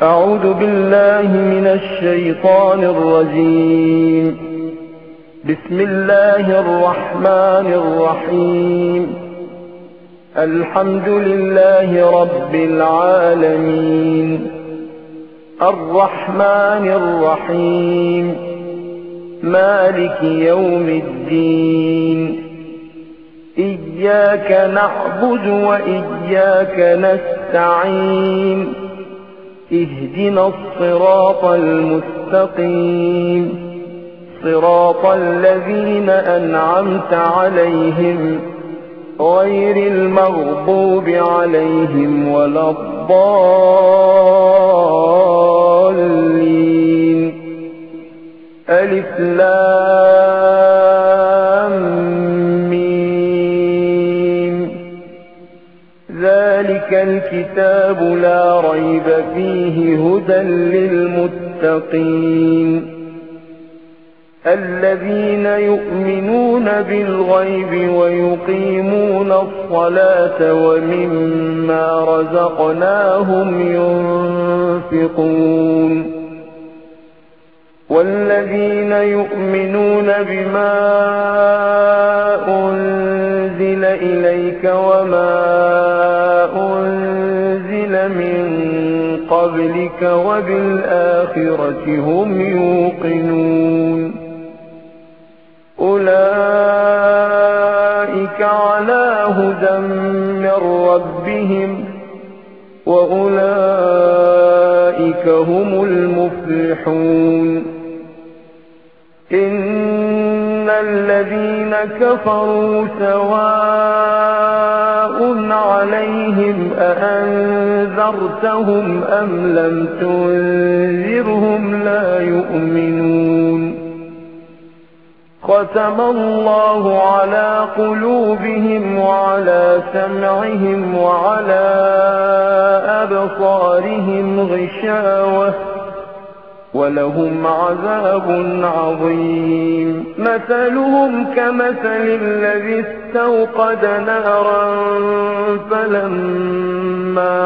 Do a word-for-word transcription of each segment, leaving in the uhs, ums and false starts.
أعوذ بالله من الشيطان الرجيم. بسم الله الرحمن الرحيم. الحمد لله رب العالمين، الرحمن الرحيم، مالك يوم الدين. إياك نعبد وإياك نستعين. اهدنا الصراط المستقيم، صراط الذين أنعمت عليهم غير المغضوب عليهم ولا الضالين. ألف لام ذلك الكتاب لا ريب فيه هدى للمتقين الذين يؤمنون بالغيب ويقيمون الصلاة ومما رزقناهم ينفقون والذين يؤمنون بما أنزل إليك وما أنزل من قبلك وبالآخرة هم يوقنون. أولئك على هدى من ربهم وأولئك هم المفلحون. إن الذين كفروا سواء عليهم أأنذرتهم أم لم تنذرهم لا يؤمنون. ختم الله على قلوبهم وعلى سمعهم وعلى أبصارهم غشاوة ولهم عذاب عظيم. مثلهم كمثل الذي استوقد نارا فلما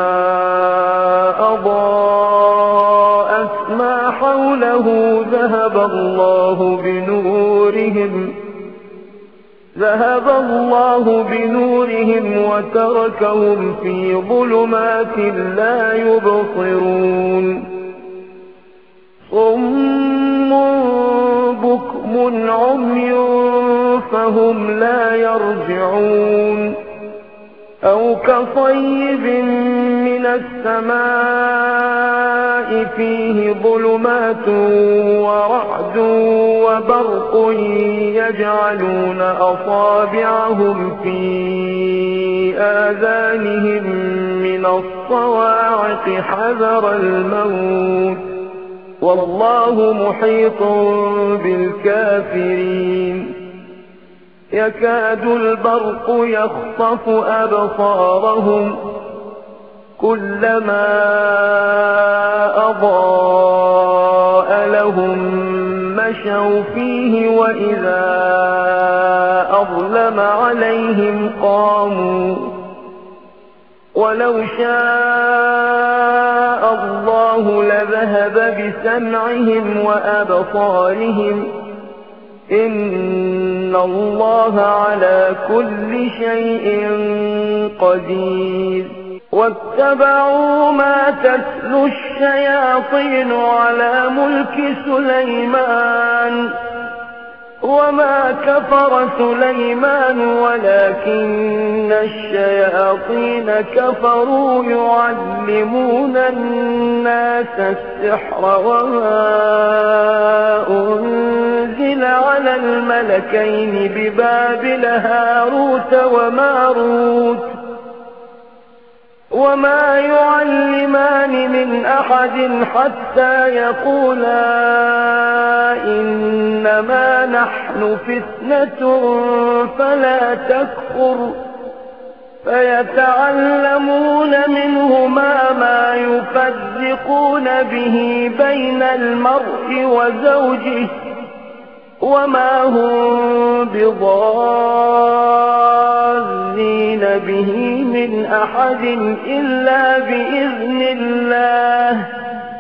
أضاءت ما حوله ذهب الله بنورهم ذهب الله بنورهم وتركهم في ظلمات لا يبصرون. صم بكم عمي فهم لا يرجعون. أو كصيب من السماء فيه ظلمات ورعد وبرق يجعلون أصابعهم في آذانهم من الصواعق حذر الموت والله محيط بالكافرين. يكاد البرق يخطف أبصارهم كلما أضاء لهم مشوا فيه وإذا أظلم عليهم قاموا ولو شاء الله لذهب بسمعهم وأبصارهم إن الله على كل شيء قدير. واتبعوا ما تتلو الشياطين على ملك سليمان وما كفر سليمان ولكن الشياطين كفروا يعلمون الناس السحر وما أنزل على الملكين ببابل هاروت وماروت وما يعلمان من أحد حتى يقولا إنما نحن فتنة فلا تكفر فيتعلمون منهما ما يفرقون به بين المرء وزوجه وما هم بضارين به من أحد إلا بإذن الله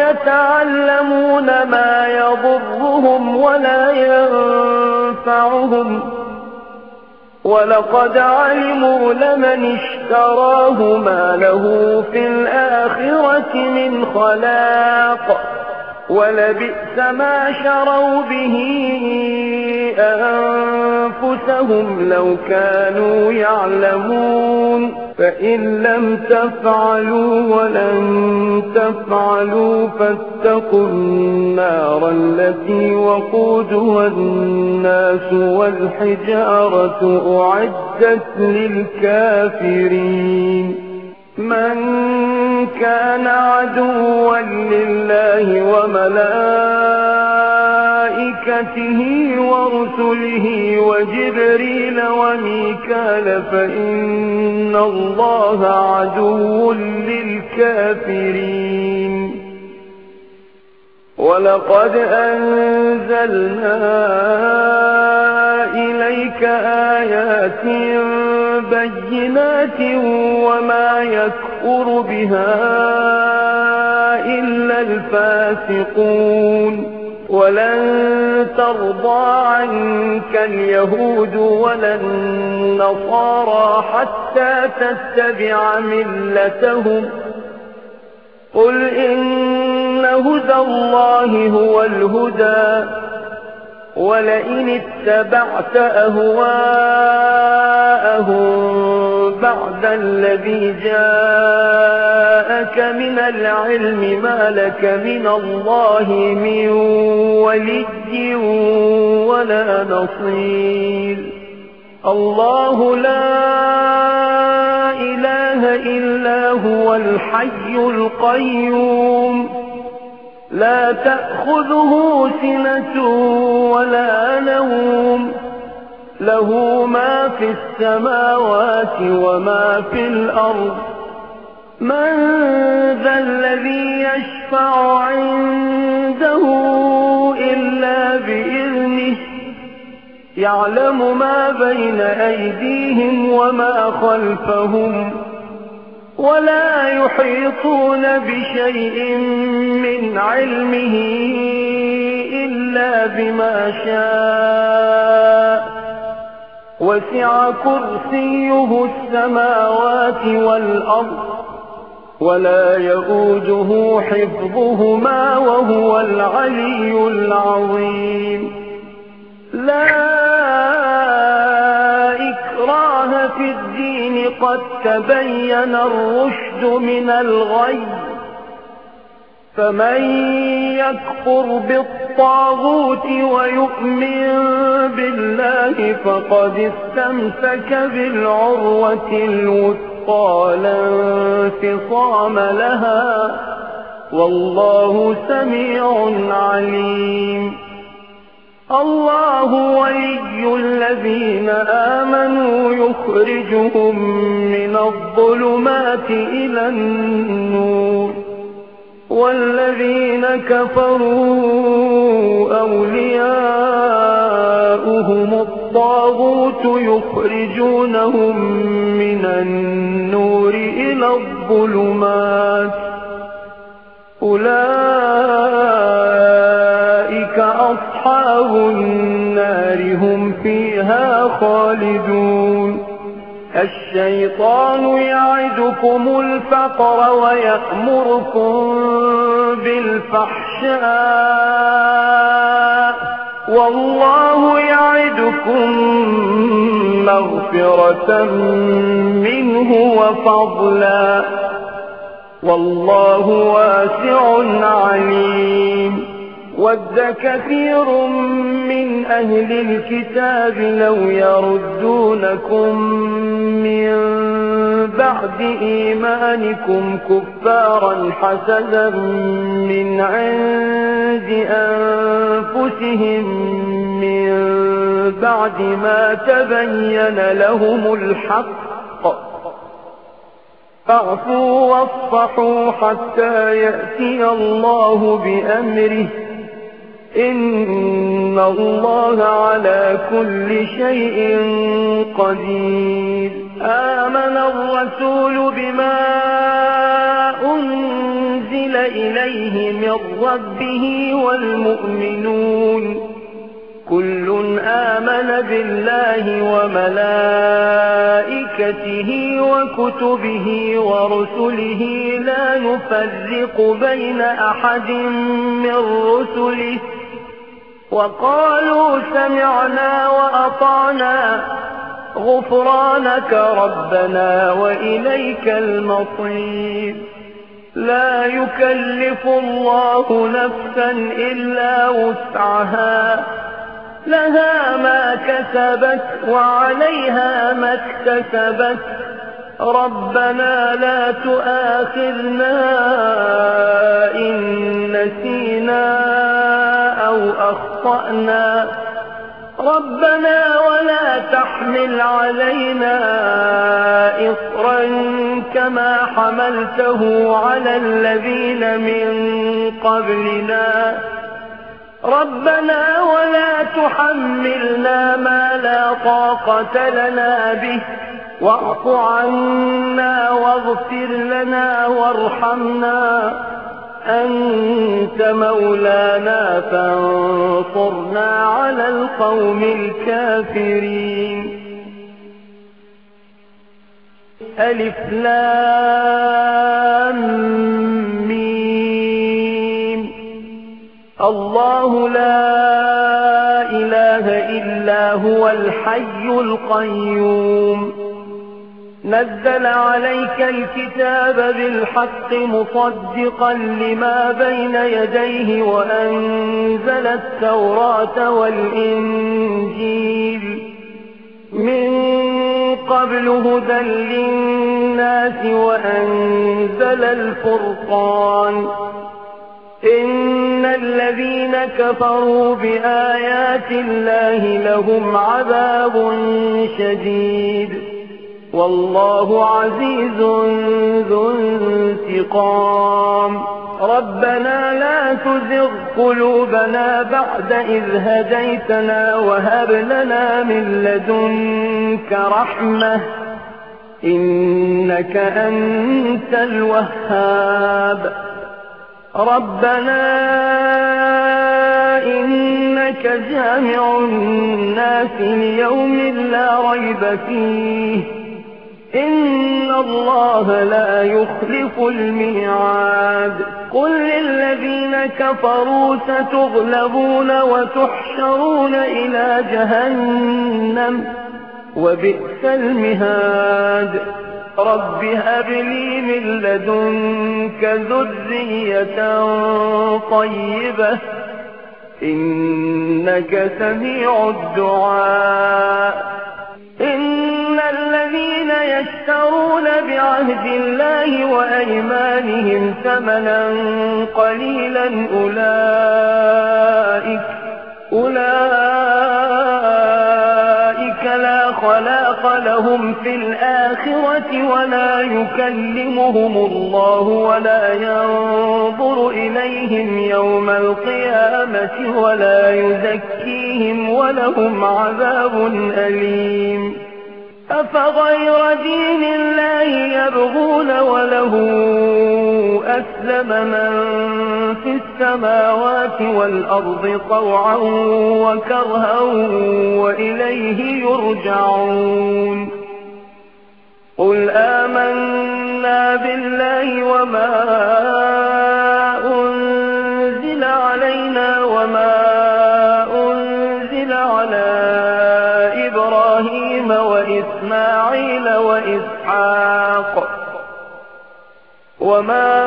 ويتعلمون ما يضرهم ولا ينفعهم ولقد علموا لمن اشتراه ما له في الآخرة من خلاق ولبئس ما شروا به أنفسهم لو كانوا يعلمون فإن لم تفعلوا ولن تفعلوا فاتقوا النار التي وقودها الناس والحجارة أعدت للكافرين من كان عدوا لله وملائكته ورسله وجبريل وميكال فإن الله عدو للكافرين ولقد أنزلنا إليك آيات بينات وما يكفر بها إلا الفاسقون ولن ترضى عنك اليهود ولا النصارى حتى تتبع ملتهم قل إن هدى الله هو الهدى ولئن اتبعت أهواءهم بعد الذي جاءك من العلم ما لك من الله من ولي ولا نصير الله لا إله إلا هو الحي القيوم لا تأخذه سنة ولا نوم له ما في السماوات وما في الأرض من ذا الذي يشفع عنده إلا بإذنه يعلم ما بين أيديهم وما خلفهم ولا يحيطون بشيء من علمه إلا بما شاء وسع كرسيه السماوات والأرض ولا يؤوده حفظهما وهو العلي العظيم لا إكراه في الدين قد تبين الرشد من الغي فمن يكفر بالطاغوت ويؤمن بالله فقد استمسك بالعروة الوثقى لا انفصام لها والله سميع عليم الله ولي الذين آمنوا يخرجهم من الظلمات إلى النور والذين كفروا أولياؤهم الطاغوت يخرجونهم من النور إلى الظلمات أولئك أصحاب النار هم فيها خالدون الشيطان يعدكم الفقر ويأمركم بالفحشاء والله يعدكم مغفرة منه وفضلا والله واسع عليم ود كثير من أهل الكتاب لو يردونكم من بعد إيمانكم كفارا حسدا من عند أنفسهم من بعد ما تبين لهم الحق فاعفوا واصفحوا حتى يأتي الله بأمره إن الله على كل شيء قدير آمن الرسول بما أنزل إليه من ربه والمؤمنون كل آمن بالله وملائكته وكتبه ورسله لا نفرق بين أحد من رسله وقالوا سمعنا وأطعنا غفرانك ربنا وإليك المصير لا يكلف الله نفسا إلا وسعها لها ما كسبت وعليها ما اكتسبت ربنا لا تؤاخذنا إن نسينا أو أخطأنا ربنا ولا تحمل علينا إصرا كما حملته على الذين من قبلنا ربنا ولا تحملنا ما لا طاقة لنا به واعف عنا واغفر لنا وارحمنا أنت مولانا فانصرنا على القوم الكافرين ألف لام ميم الله لا إله إلا هو الحي القيوم نزل عليك الكتاب بالحق مصدقا لما بين يديه وأنزل التوراة والإنجيل من قبل هدى للناس وأنزل الفرقان إن الذين كفروا بآيات الله لهم عذاب شديد والله عزيز ذو انتقام ربنا لا تزغ قلوبنا بعد إذ هديتنا وهب لنا من لدنك رحمة إنك أنت الوهاب ربنا إنك جامع الناس ليوم لا ريب فيه إن الله لا يخلف الميعاد قل للذين كفروا ستغلبون وتحشرون إلى جهنم وبئس المهاد رب هب لي من لدنك ذرية طيبة إنك سميع الدعاء إن الذين يشترون بعهد الله وأيمانهم ثمنا قليلا أولئك أولئك لا خلاق لهم في الآخرة ولا يكلمهم الله ولا ينظر إليهم يوم القيامة ولا يزكيهم ولهم عذاب أليم أفغير دين الله يبغون وله أسلم من في السماوات والأرض طوعا وكرها وإليه يرجعون قل آمنا بالله وما أنزل علينا وما أنزل على إبراهيم وإسماعيل وإسحاق وما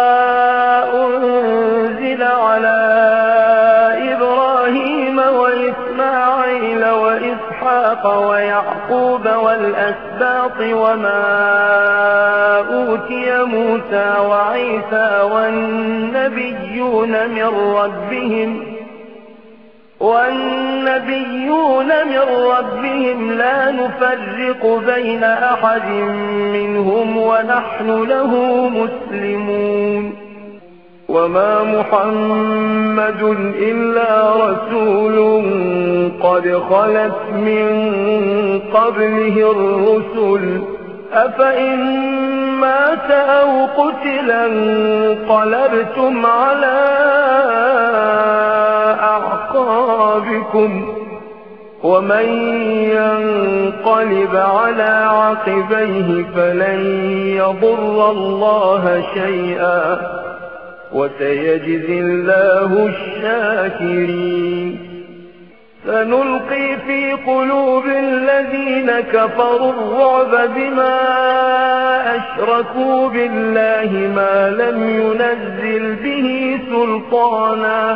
أنزل على إبراهيم وإسماعيل وإسحاق ويعقوب والأسباط وما أوتي موسى وعيسى والنبيون من ربهم والنبيون من ربهم لا نفرق بين أحد منهم ونحن له مسلمون وما محمد إلا رسول قد خلت من قبله الرسل أفإن مات أو قتل انقلبتم على أعقابكم ومن ينقلب على عقبيه فلن يضر الله شيئا وسيجزي الله الشاكرين. سنلقي في قلوب الذين كفروا الرعب بما أشركوا بالله ما لم ينزل به سلطانا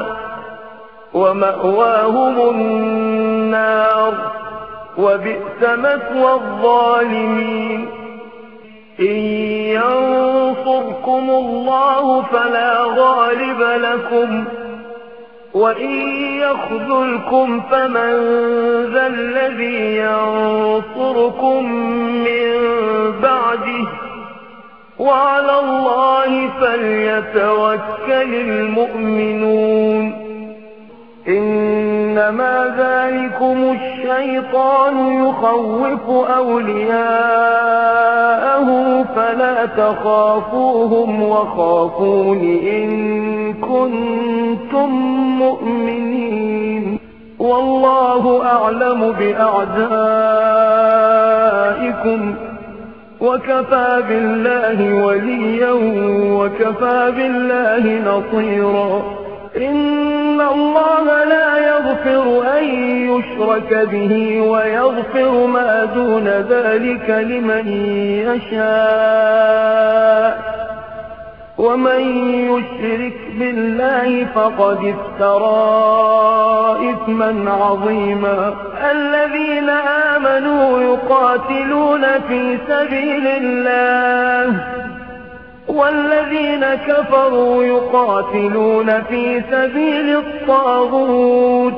ومأواهم النار وبئس مثوى الظالمين. إن ينصركم الله فلا غالب لكم وإن يخذلكم فمن ذا الذي ينصركم من بعده وعلى الله فليتوكل المؤمنون. إنما ذلكم الشيطان يخوف أولياءه فلا تخافوهم وخافون إن كنتم مؤمنين. والله أعلم بأعدائكم وكفى بالله وليا وكفى بالله نصيرا. إن الله لا يغفر أن يشرك به ويغفر ما دون ذلك لمن يشاء ومن يشرك بالله فقد افترى إثما عظيما. الذين آمنوا يقاتلون في سبيل الله والذين كفروا يقاتلون في سبيل الطاغوت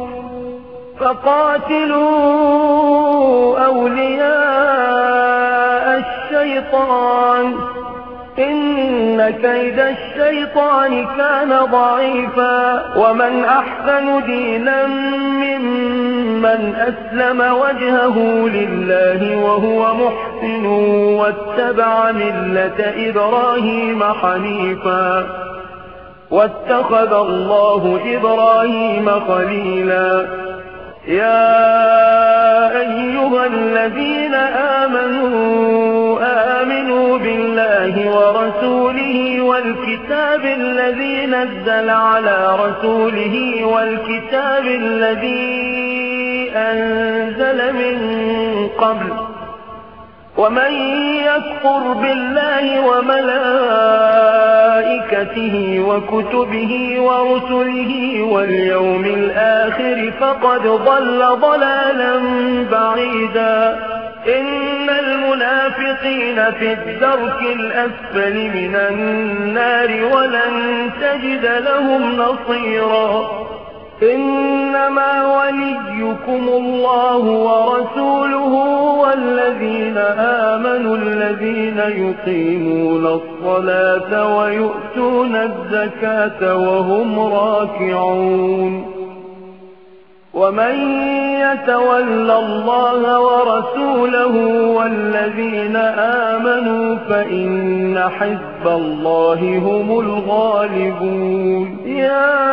فقاتلوا أولياء الشيطان إن كيد الشيطان كان ضعيفا. ومن أحسن دينا ممن أسلم وجهه لله وهو محسن واتبع ملة إبراهيم حنيفا واتخذ الله إبراهيم خليلا. يا أيها الذين آمنوا آمنوا بالله ورسوله والكتاب الذي نزل على رسوله والكتاب الذي أنزل من قبل ومن يكفر بالله وملائكته وكتبه ورسله واليوم الآخر فقد ضل ضلالا بعيدا. إن المنافقين في الدرك الأسفل من النار ولن تجد لهم نصيرا. إنما وليكم الله ورسوله والذين آمنوا الذين يقيمون الصلاة ويؤتون الزكاة وهم راكعون. ومن يتول الله ورسوله والذين آمنوا فإن حزب الله هم الغالبون. يا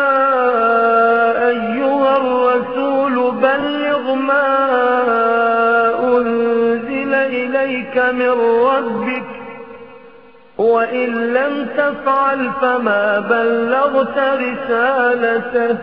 أيها الرسول بلغ ما أنزل إليك من ربك وإن لم تفعل فما بلغت رسالته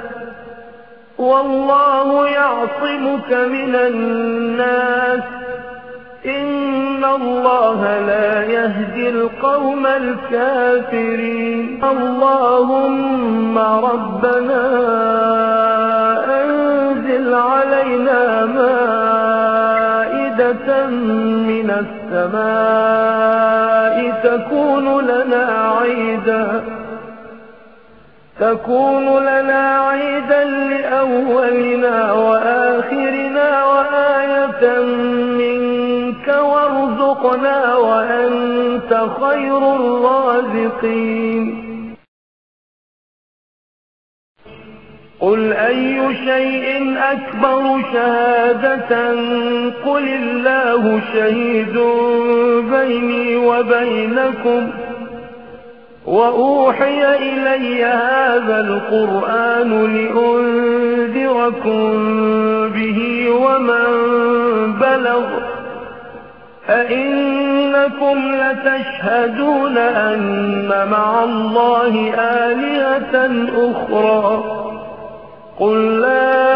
والله يعصمك من الناس إن الله لا يهدي القوم الكافرين. اللهم ربنا أنزل علينا مائدة من السماء تكون لنا عيدا تكون لنا عيدا لأولنا وآخرنا وآية منك وارزقنا وأنت خير الرازقين. قل أي شيء أكبر شهادة قل الله شهيد بيني وبينكم وأوحي إلي هذا القرآن لأنذركم به ومن بلغ أئنكم لتشهدون أن مع الله آلهة أخرى قل لا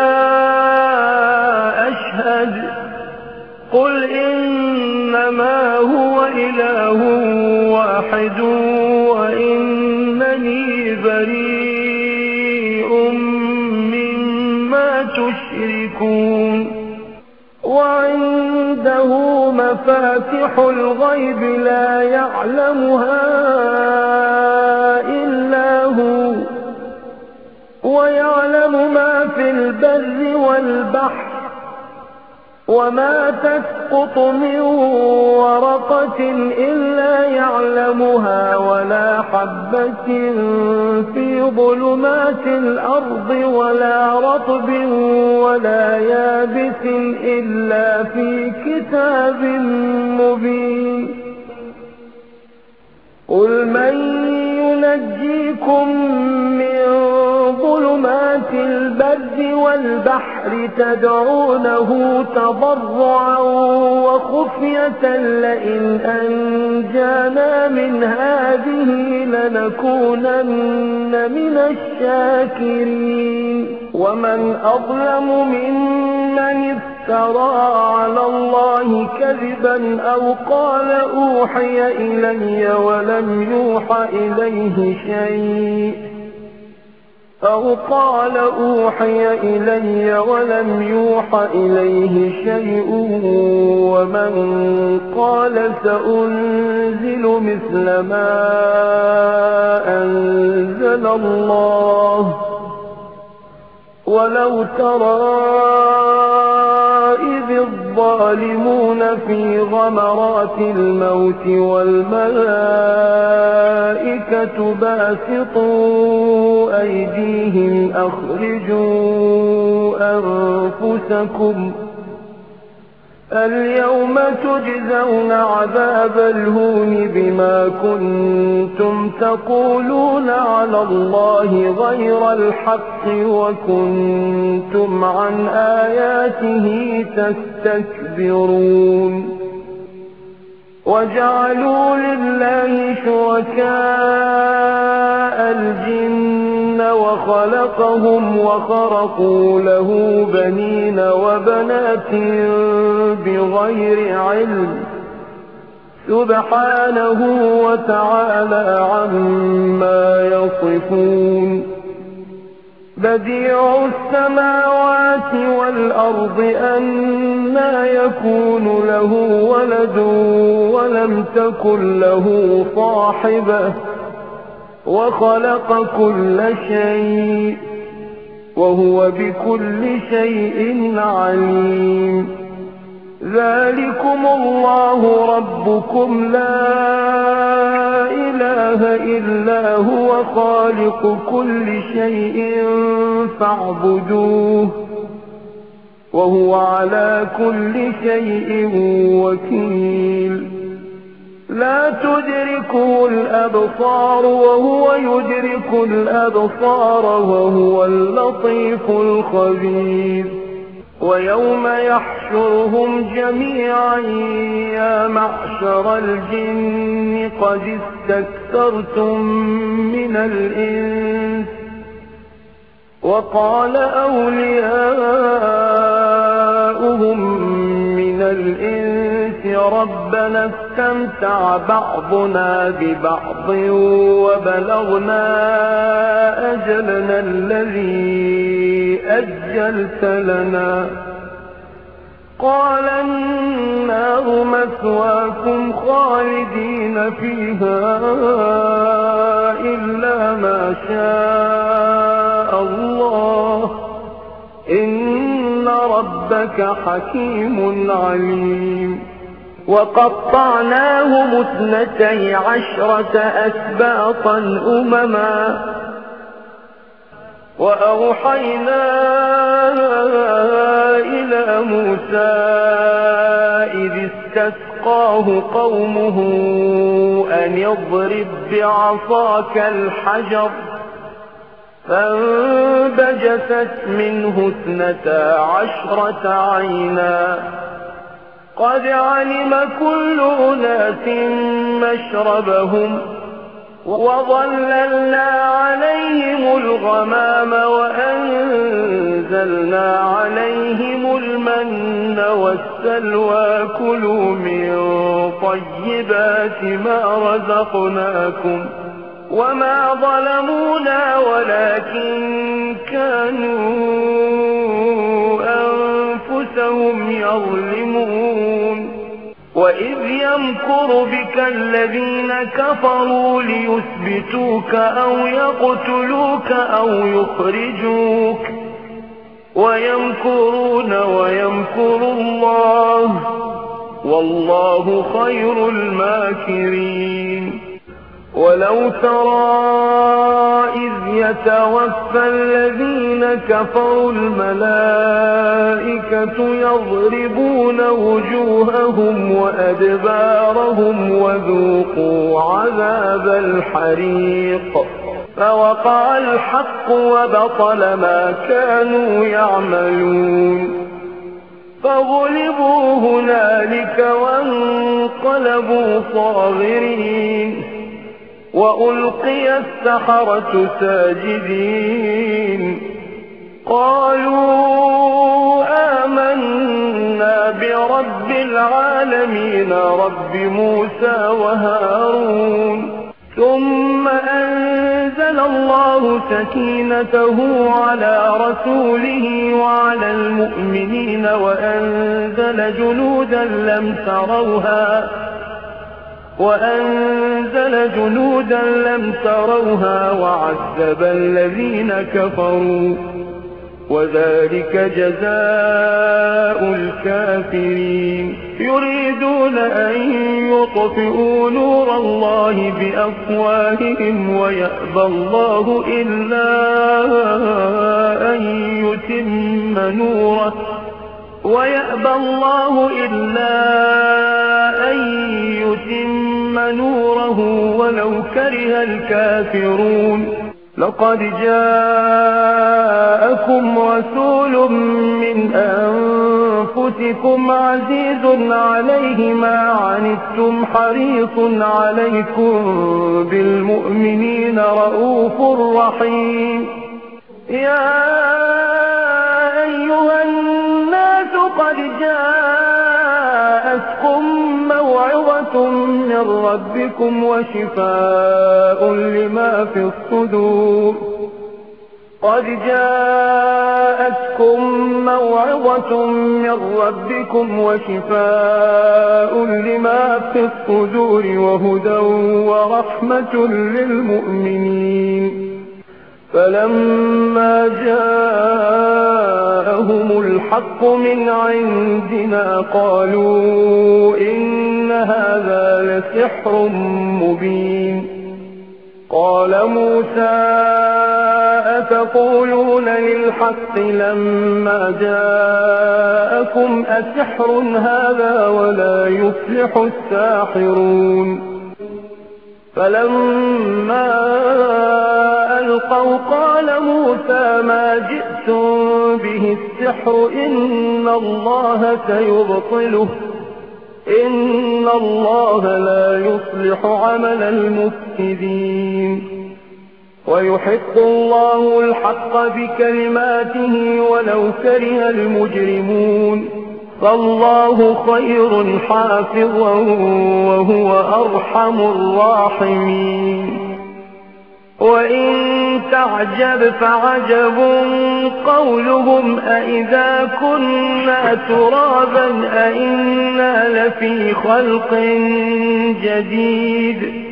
أشهد قل إنما هو إله واحد وإنني بريء مما تشركون وعنده مفاتح الغيب لا يعلمها إلا هو ويعلم ما في البر والبحر وما تسقط من ورقة إلا يعلمها ولا حبة في ظلمات الأرض ولا رطب ولا يابس إلا في كتاب مبين قل من ينجيكم من ظلمات البر والبحر تدعونه تضرعا وخفية لئن أنجانا من هذه لنكونن من الشاكرين ومن أظلم ممن افترى على الله كذبا أو قال أوحي إلي ولم يوحى إليه شيء أو قال أوحي إلي ولم يوحى إليه شيء ومن قال سأنزل مثل ما أنزل الله ولو ترى إذ الظالمون في غمرات الموت والملائكة باسطوا أيديهم أخرجوا أنفسكم اليوم تجزون عذاب الهون بما كنتم تقولون على الله غير الحق وكنتم عن آياته تستكبرون وجعلوا لله شركاء الجن وخلقهم وخرقوا له بنين وبنات بغير علم سبحانه وتعالى عما يصفون بديع السماوات والأرض أنى يكون له ولد ولم تكن له صاحبة وخلق كل شيء وهو بكل شيء عليم ذلكم الله ربكم لا إله إلا هو خالق كل شيء فاعبدوه وهو على كل شيء وكيل لا تدركه الأبصار وهو يدرك الأبصار وهو اللطيف الخبير ويوم يحشرهم جميعا يا معشر الجن قد استكثرتم من الإنس وقال أولياؤهم من الإنس ربنا استمتع بعضنا ببعض وبلغنا أجلنا الذي أجلت لنا قال النار مثواكم خالدين فيها إلا ما شاء الله إن ربك حكيم عليم وقطعناهم اثنتي عشرة أسباطا أمما وأوحينا إلى موسى إذ استسقاه قومه أن اضرب بعصاك الحجر فانبجست منه اثنتا عشرة عينا قد علم كل أناس مشربهم وظللنا عليهم الغمام وأنزلنا عليهم المن والسلوى كلوا من طيبات ما رزقناكم وما ظلمونا ولكن كانوا أنفسهم يظلمون وإذ يمكر بك الذين كفروا ليثبتوك أو يقتلوك أو يخرجوك ويمكرون ويمكر الله والله خير الماكرين ولو ترى إذ يتوفى الذين كفروا الملائكة يضربون وجوههم وأدبارهم وذوقوا عذاب الحريق فوقع الحق وبطل ما كانوا يعملون فغلبوا هنالك وانقلبوا صاغرين وألقي السحرة ساجدين قالوا آمنا برب العالمين رب موسى وهارون ثم أنزل الله سكينته على رسوله وعلى المؤمنين وأنزل جنودا لم تروها وأنزل جنودا لم تروها وعذب الذين كفروا وذلك جزاء الكافرين يريدون أن يطفئوا نور الله بأفواههم ويأبى الله إلا أن يتم نوره ويأبى الله إلا أن يتم نوره ولو كره الكافرون لقد جاءكم رسول من أنفسكم عزيز عليه ما عنتم حريص عليكم بالمؤمنين رؤوف رحيم يا أيها الناس قد جاءتكم موعظة من ربكم وشفاء لما في الصدور قد جاءتكم موعظة من ربكم وشفاء لما في الصدور وهدى ورحمة للمؤمنين فلما جاءهم الحق من عندنا قالوا إن هذا لسحر مبين قال موسى أتقولون للحق لما جاءكم أسحر هذا ولا يفلح الساحرون فلما ألقوا قال موسى ما جئتم به السحر إن الله سيبطله إن الله لا يصلح عمل المفسدين ويحق الله الحق بكلماته ولو كره المجرمون فالله خير حافظا وهو أرحم الراحمين وإن تعجب فعجب قولهم أئذا كنا ترابا أئنا لفي خلق جديد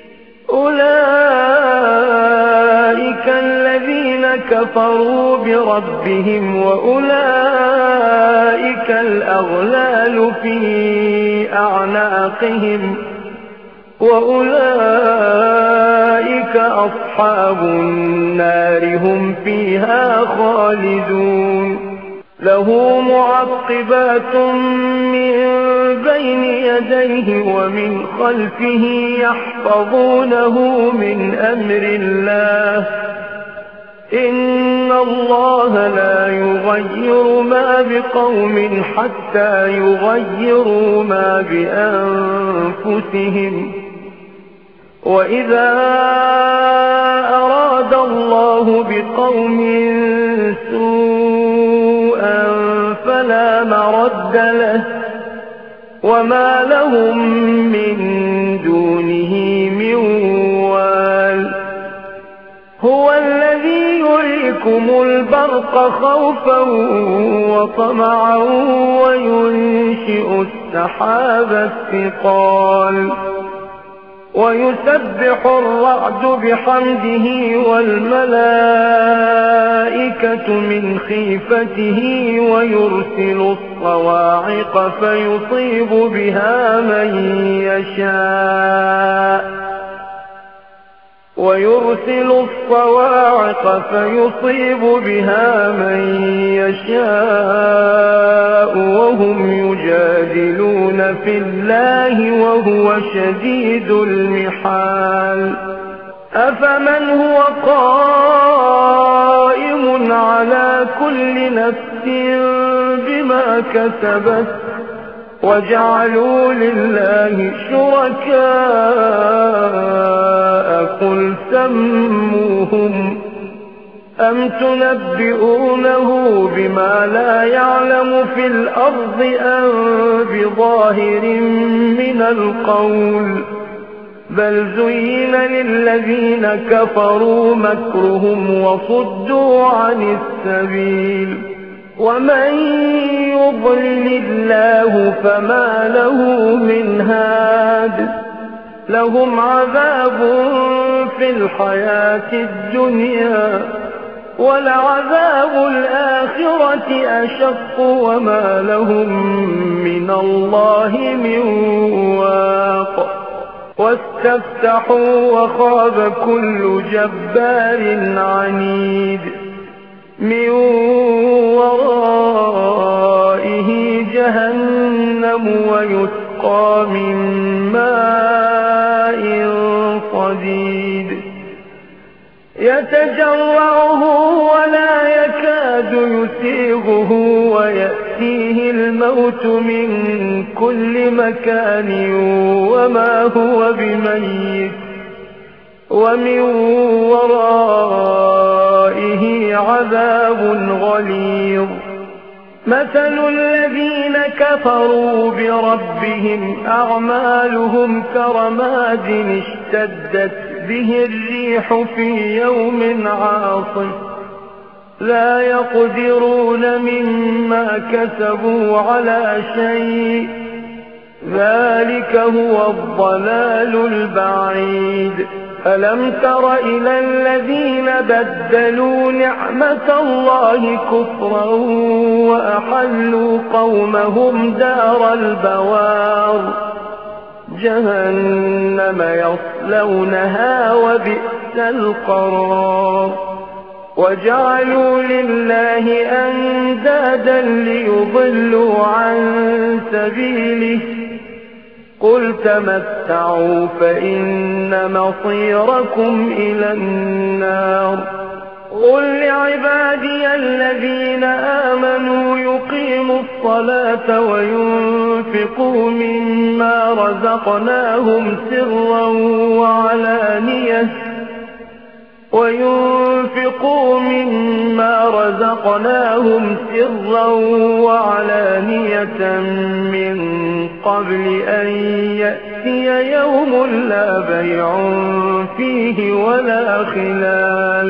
أولئك الذين كفروا بربهم وأولئك الأغلال في أعناقهم وأولئك أصحاب النار هم فيها خالدون له معقبات من بين يديه ومن خلفه يحفظونه من أمر الله إن الله لا يغير ما بقوم حتى يغيروا ما بأنفسهم وإذا أراد الله بقوم سوءا فلا مرد له وما لهم من دونه من وال هو الذي يريكم البرق خوفا وطمعا وينشئ السحاب الثقال ويسبح الرعد بحمده والملائكة من خيفته ويرسل الصواعق فيصيب بها من يشاء ويرسل الصواعق فيصيب بها من يشاء وهم يجادلون في الله وهو شديد المحال أفمن هو قائم على كل نفس بما كسبت وجعلوا لله شركاء قل سموهم أم تنبئونه بما لا يعلم في الأرض أم بظاهر من القول بل زين للذين كفروا مكرهم وصدوا عن السبيل ومن يضلل الله فما له من هاد لهم عذاب في الحياة الدنيا ولعذاب الآخرة أشق وما لهم من الله من واق واستفتحوا وخاب كل جبار عنيد من ورائه جهنم ويسقى من ماء صديد يتجرعه ولا يكاد يسيغه ويأتيه الموت من كل مكان وما هو بميت ومن ورائه عذاب غليظ مثل الذين كفروا بربهم أعمالهم كرماد اشتدت به الريح في يوم عاصف لا يقدرون مما كسبوا على شيء ذلك هو الضلال البعيد ألم تر إلى الذين بدلوا نعمة الله كفرا وأحلوا قومهم دار البوار جهنم يصلونها وبئس القرار وجعلوا لله أندادا ليضلوا عن سبيله قل تمتعوا فإن مصيركم إلى النار قل لعبادي الذين آمنوا يقيموا الصلاة وينفقوا مما رزقناهم سرا وعلانية وينفقوا مما رزقناهم سرا وعلانية من قبل أن يأتي يوم لا بيع فيه ولا خلال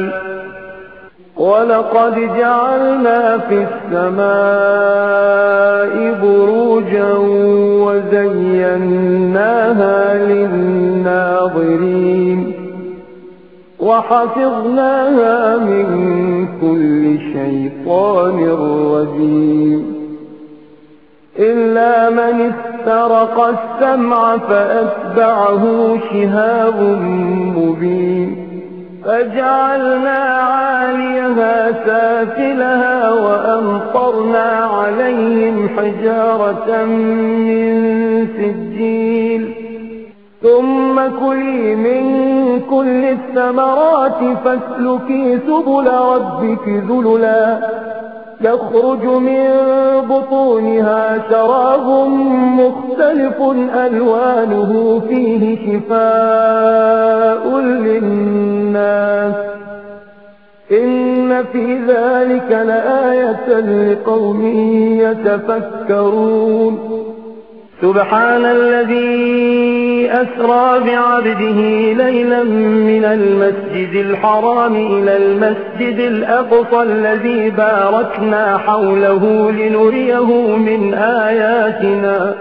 ولقد جعلنا في السماء بروجا وزيناها للناظرين وحفظناها من كل شيطان رجيم إلا من استرق السمع فأتبعه شهاب مبين فجعلنا عاليها سافلها وأمطرنا عليهم حجارة من سجيل ثم كلي من كل الثمرات فاسلكي سبل ربك ذللا يخرج من بطونها شراب مختلف ألوانه فيه شفاء للناس إن في ذلك لآية لقوم يتفكرون سبحان الذي أسرى بعبده ليلا من المسجد الحرام إلى المسجد الأقصى الذي باركنا حوله لنريه من آياتنا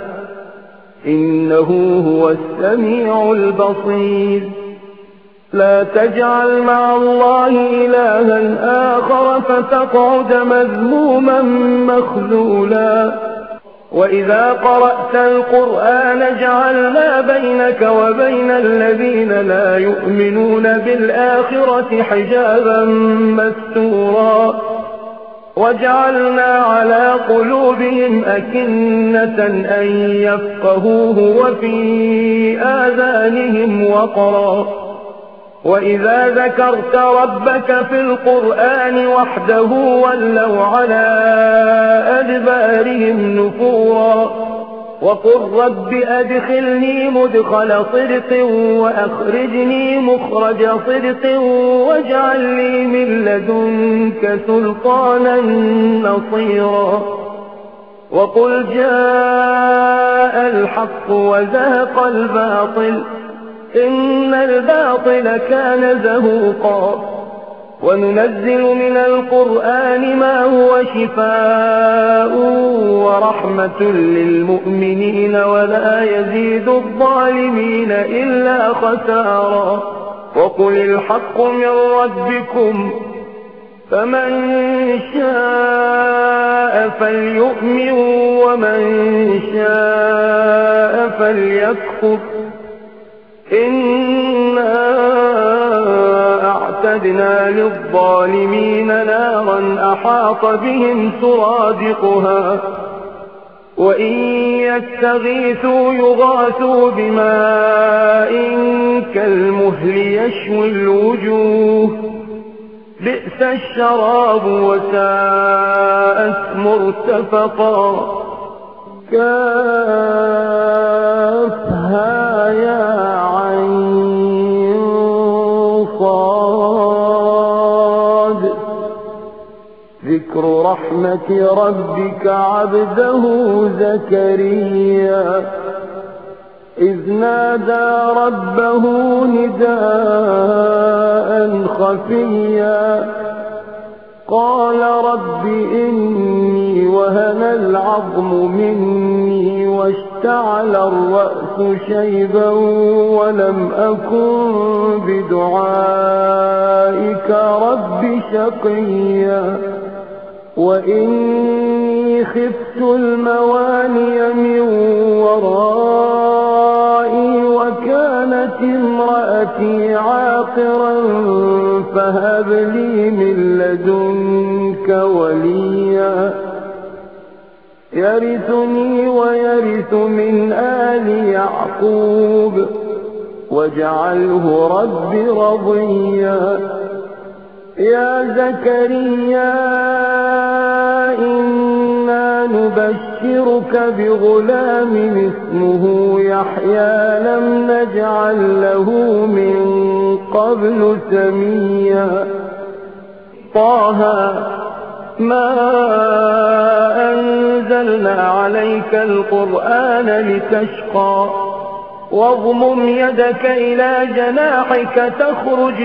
إنه هو السميع البصير لا تجعل مع الله إلها آخر فتقعد مذموما مخذولا وإذا قرأت القرآن جعلنا بينك وبين الذين لا يؤمنون بالآخرة حجابا مستورا وجعلنا على قلوبهم أكنة أن يفقهوه وفي آذانهم وقرا وإذا ذكرت ربك في القرآن وحده ولوا على أدبارهم نفورا وقل رب أدخلني مدخل صدق وأخرجني مخرج صدق واجعل لي من لدنك سلطانا نصيرا وقل جاء الحق وزهق الباطل إن الباطل كان زهوقا وننزل من القرآن ما هو شفاء ورحمة للمؤمنين ولا يزيد الظالمين إلا خسارا وقل الحق من ربكم فمن شاء فليؤمن ومن شاء فليكفر إنا أعتدنا للظالمين نارا أحاط بهم سرادقها وإن يستغيثوا يغاثوا بماء كالمهل يشوي الوجوه بئس الشراب وساءت مرتفقا كافها يا عين صاد ذكر رحمة ربك عبده زكريا إذ نادى ربه نداء خفيا قال رب إني وهن العظم مني واشتعل الرأس شيبا ولم أكن بدعائك رب شقيا وإني خفت الموالي من ورائي وكانت امرأتي عاقرا فهب لي من لدنك وليا يرثني ويرث من آل يعقوب واجعله رب رضيا يا زكريا إنا نبشرك بغلام اسمه يحيى لم نجعل له من قبل سميا طه ما أنزلنا عليك القرآن لتشقى واضمم يدك إلى جناحك تخرج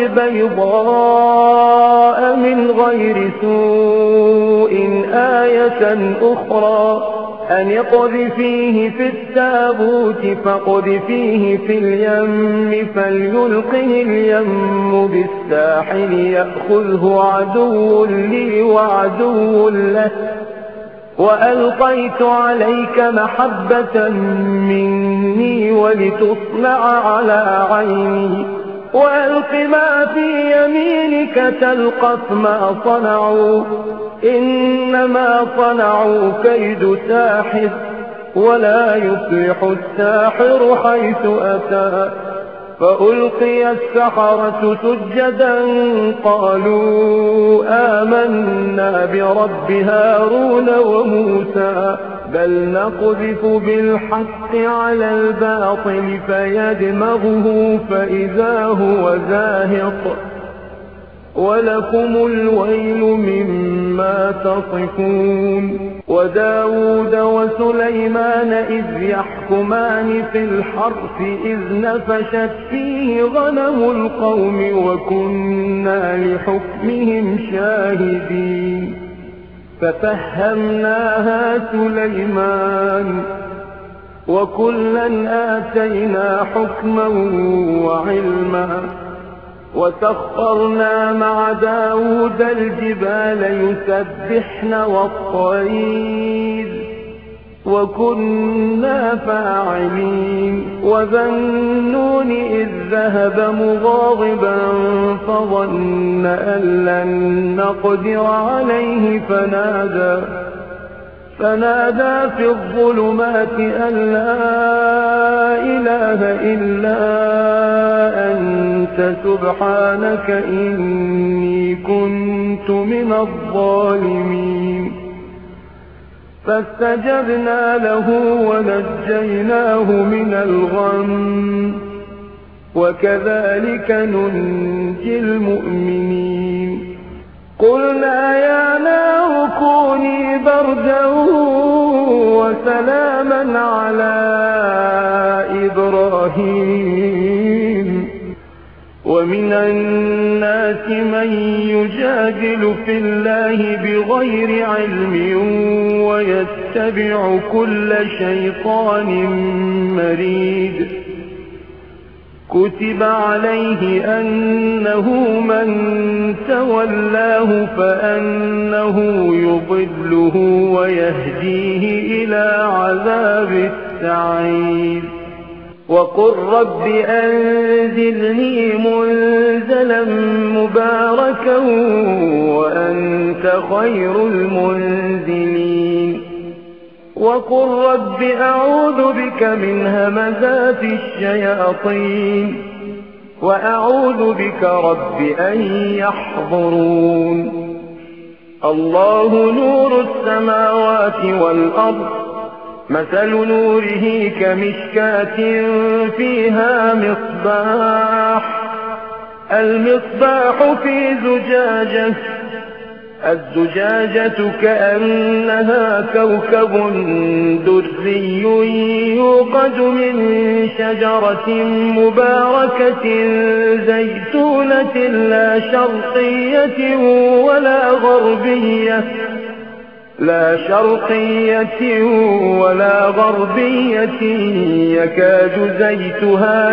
بيضاء من غير سوء آية أخرى أن اقذفيه في التابوت فاقذفيه في اليم فليلقه اليم بالساحل يأخذه عدو لي وعدو له وألقيت عليك محبة مني ولتصنع على عيني وألق ما في يمينك تلقف ما صنعوا إنما صنعوا كيد ساحر ولا يفلح الساحر حيث أتى. فألقي السحرة سجدا قالوا آمنا برب هارون وموسى بل نقذف بالحق على الباطل فيدمغه فإذا هو زاهق ولكم الويل مما تصفون. وداود وسليمان إذ يحكمان في الحرث إذ نفشت فيه غنم القوم وكنا لحكمهم شاهدين. ففهمناها سليمان وكلا آتينا حكما وعلما وسخرنا مع داود الجبال يسبحن والطير وكنا فاعلين. وذا النون إذ ذهب مغاضبا فظن أن لن نقدر عليه فنادى فنادى في الظلمات أن لا إله إلا أنت سبحانك إني كنت من الظالمين. فاستجبنا له ونجيناه من الغم وكذلك ننجي المؤمنين. قلنا يا نار كوني بردا وسلاما على إبراهيم ومن الناس من يجادل في الله بغير علم ويتبع كل شيطان مريد. كتب عليه أنه من تولاه فأنه يضله ويهديه إلى عذاب السعير. وقل رب أنزلني منزلا مباركا وأنت خير المنزلين. وقل رب أعوذ بك من همزات الشياطين وأعوذ بك رب أن يحضرون. الله نور السماوات والأرض مثل نوره كمشكاة فيها مصباح المصباح في زجاجة الزجاجة كأنها كوكب دري يوقد من شجرة مباركة زيتونة لا شرقية ولا غربية لا شرقية ولا غربية يكاد زيتها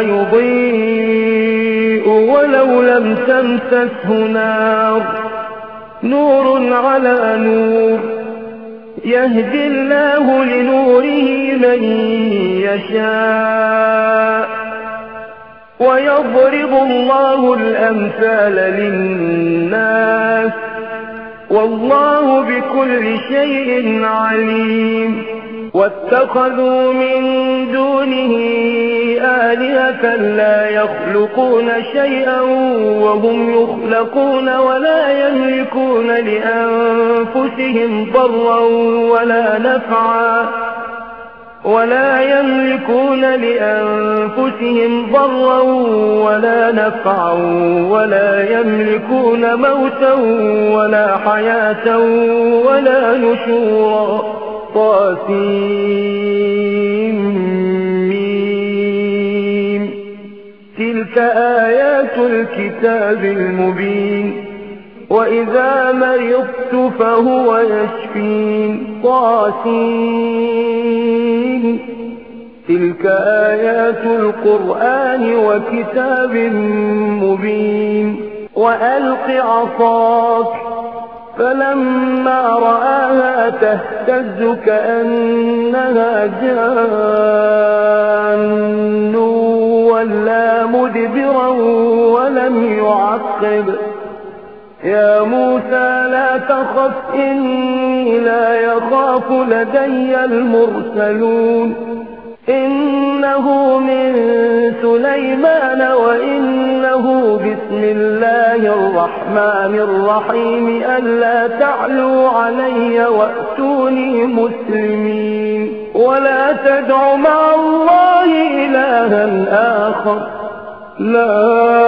يضيء ولو لم تمسسه نار نور على نور يهدي الله لنوره من يشاء ويضرب الله الأمثال للناس والله بكل شيء عليم. واتخذوا من دونه آلهة لا يخلقون شيئا وهم يخلقون ولا يملكون لأنفسهم ضرا ولا نفعا ولا يملكون لأنفسهم ضرا ولا نفعا ولا يملكون موتا ولا حياة ولا نشورا. طاسيم تلك آيات الكتاب المبين. وإذا مرضت فهو يشفين. طاسيم تلك آيات القرآن وكتاب مبين. وألق عصاك فلما رآها تهتز كأنها جان ولا مدبرا ولم يعقب. يا موسى لا تخف إني لا يخاف لدي المرسلون. إنه من سليمان وإنه بسم الله الرحمن الرحيم ألا تعلوا علي وأتوني مسلمين. ولا تدع مع الله إلها آخر لا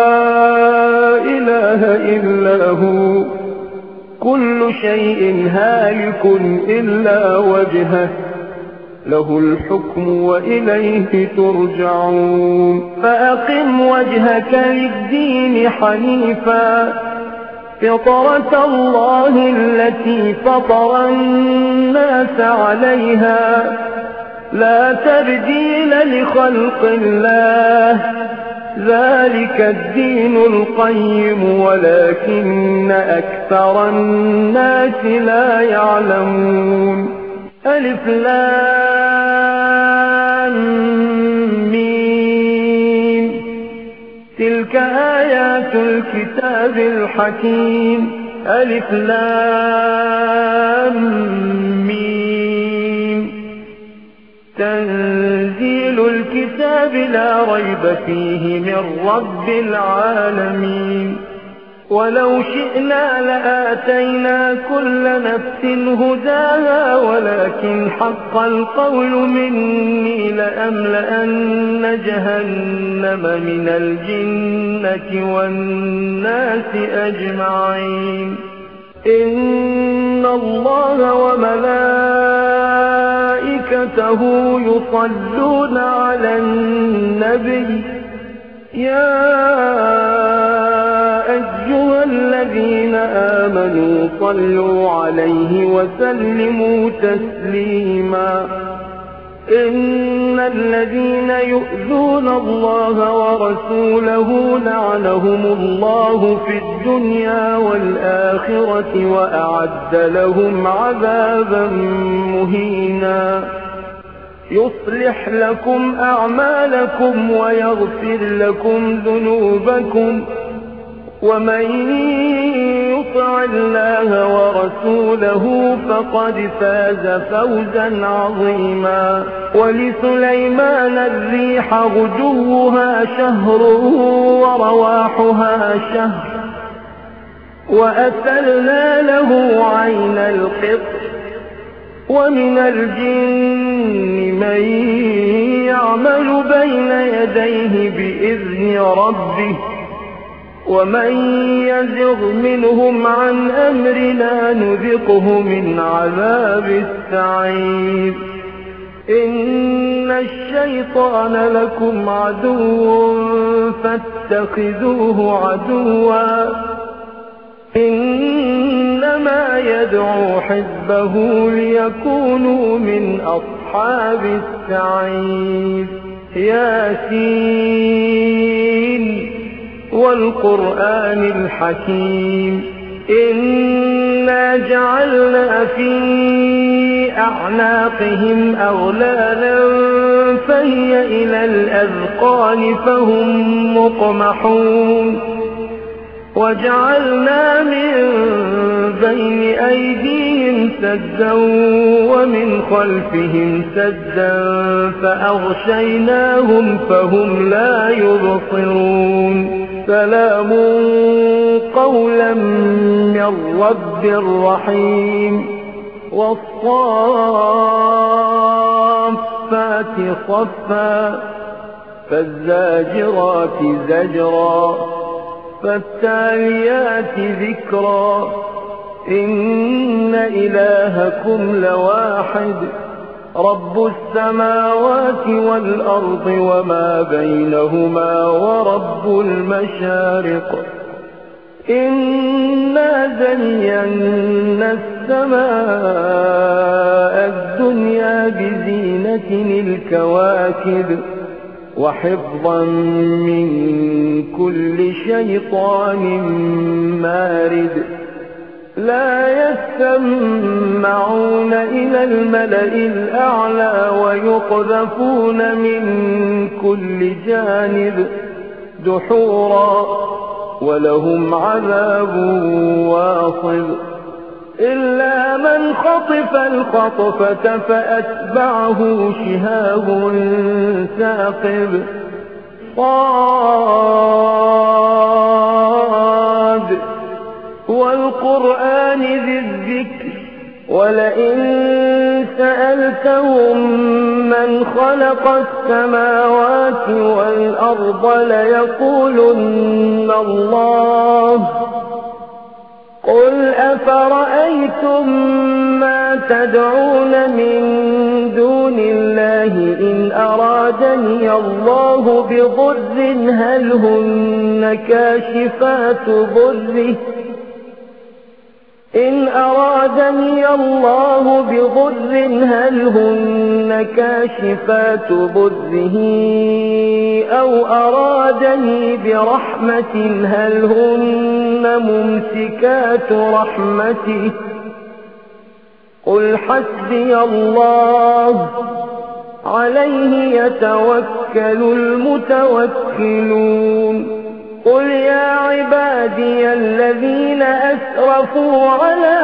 إله إلا هو كل شيء هالك إلا وجهه له الحكم وإليه ترجعون. فأقم وجهك للدين حنيفا فطرة الله التي فطر الناس عليها لا تبديل لخلق الله ذلك الدين القيم ولكن أكثر الناس لا يعلمون. ألف لام ميم تلك آيات الكتاب الحكيم. ألف لام ميم تنزيل الكتاب لا ريب فيه من رب العالمين. ولو شئنا لآتينا كل نفس هداها ولكن حق القول مني لأملأن جهنم من الجنة والناس أجمعين. إن الله وملائكته يصلون على النبي يا أيها الذين آمنوا صلوا عليه وسلموا تسليما. إن الذين يؤذون الله ورسوله لعنهم الله في الدنيا والآخرة وأعد لهم عذابا مهينا. يصلح لكم أعمالكم ويغفر لكم ذنوبكم ومن يطع الله ورسوله فقد فاز فوزا عظيما. ولسليمان الريح غدوها شهر ورواحها شهر وأسلنا له عين القطر ومن الجن من يعمل بين يديه بإذن ربه ومن يزغ منهم عن أمرنا نذقه من عذاب السعير. إن الشيطان لكم عدو فاتخذوه عدوا إنما يدعو حزبه ليكونوا من أصحاب السعير. ياسين والقرآن الحكيم إنا جعلنا في أعناقهم أغلالا فهي إلى الأذقان فهم مقمحون. وجعلنا من بين أيديهم سدا ومن خلفهم سدا فأغشيناهم فهم لا يبصرون. سلام قولا من رب رحيم. والصافات صفا فالزاجرات زجرا فالتاليات ذكرا. إن إلهكم لواحد رب السماوات والأرض وما بينهما ورب المشارق. إنا زينا السماء الدنيا بزينة الكواكب وحفظا من كل شيطان مارد. لا يسمعون إلى الملأ الأعلى ويقذفون من كل جانب دحورا. ولهم عذاب واصب إلا من خطف الخطفة فأتبعه شهاب ثاقب صاد والقرآن ذي الذكر ولئن سألتهم من خلق السماوات والأرض ليقولن الله قل أفرأيتم ما تدعون من دون الله إن أرادني الله بضر هل هن كاشفات ضره إن أرادني الله بضر هل هن كاشفات ضره أو أرادني برحمة هل هن ممسكات رحمته قل حسبي الله عليه يتوكل المتوكلون قل يا عبادي الذين أسرفوا على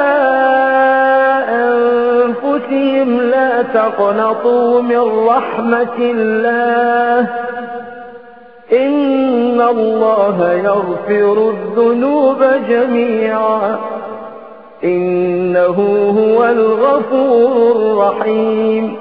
أنفسهم لا تقنطوا من رحمة الله إن الله يغفر الذنوب جميعا إنه هو الغفور الرحيم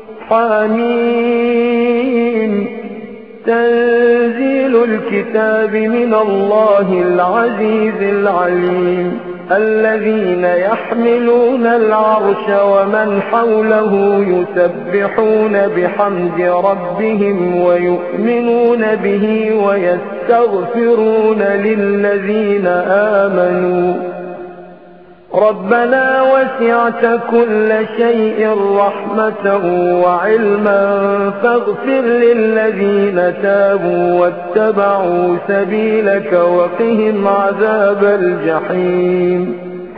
حميم تنزيل الكتاب من الله العزيز العليم الذين يحملون العرش ومن حوله يسبحون بحمد ربهم ويؤمنون به ويستغفرون للذين آمنوا ربنا وسعت كل شيء رحمة وعلما فاغفر للذين تابوا واتبعوا سبيلك وقهم عذاب الجحيم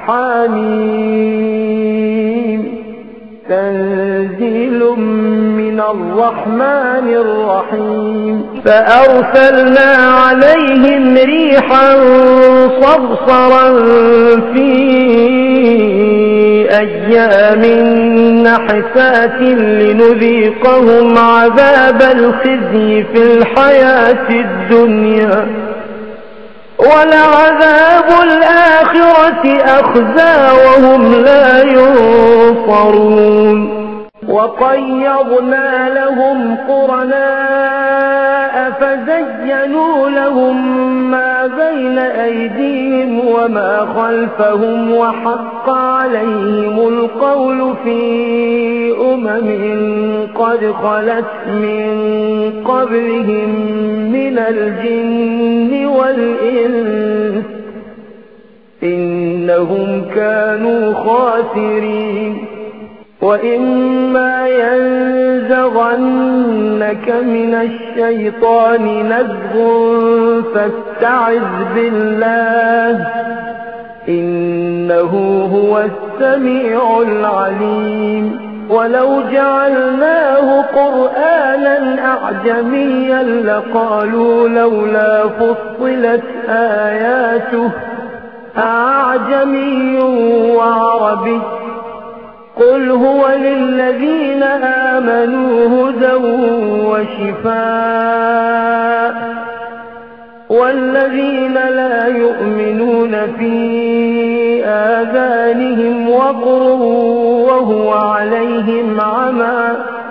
حميم تنزيل من الرحمن الرحيم فأرسلنا عليهم ريحا صرصرا في أيام نحسات لنذيقهم عذاب الخزي في الحياة الدنيا ولعذاب الآخرة أخزى وهم لا ينصرون وقيضنا لهم قرناء فزينوا لهم ما بين أيديهم وما خلفهم وحق عليهم القول في أمم قد خلت من قبلهم من الجن والإنس إنهم كانوا خاسرين وإما ينزغنك من الشيطان نزغ فاستعذ بالله إنه هو السميع العليم ولو جعلناه قرآنا أعجميا لقالوا لولا فصلت آياته أعجمي وعربي قل هو للذين آمنوا هدى وشفاء والذين لا يؤمنون في آذانهم وقر وهو عليهم عمى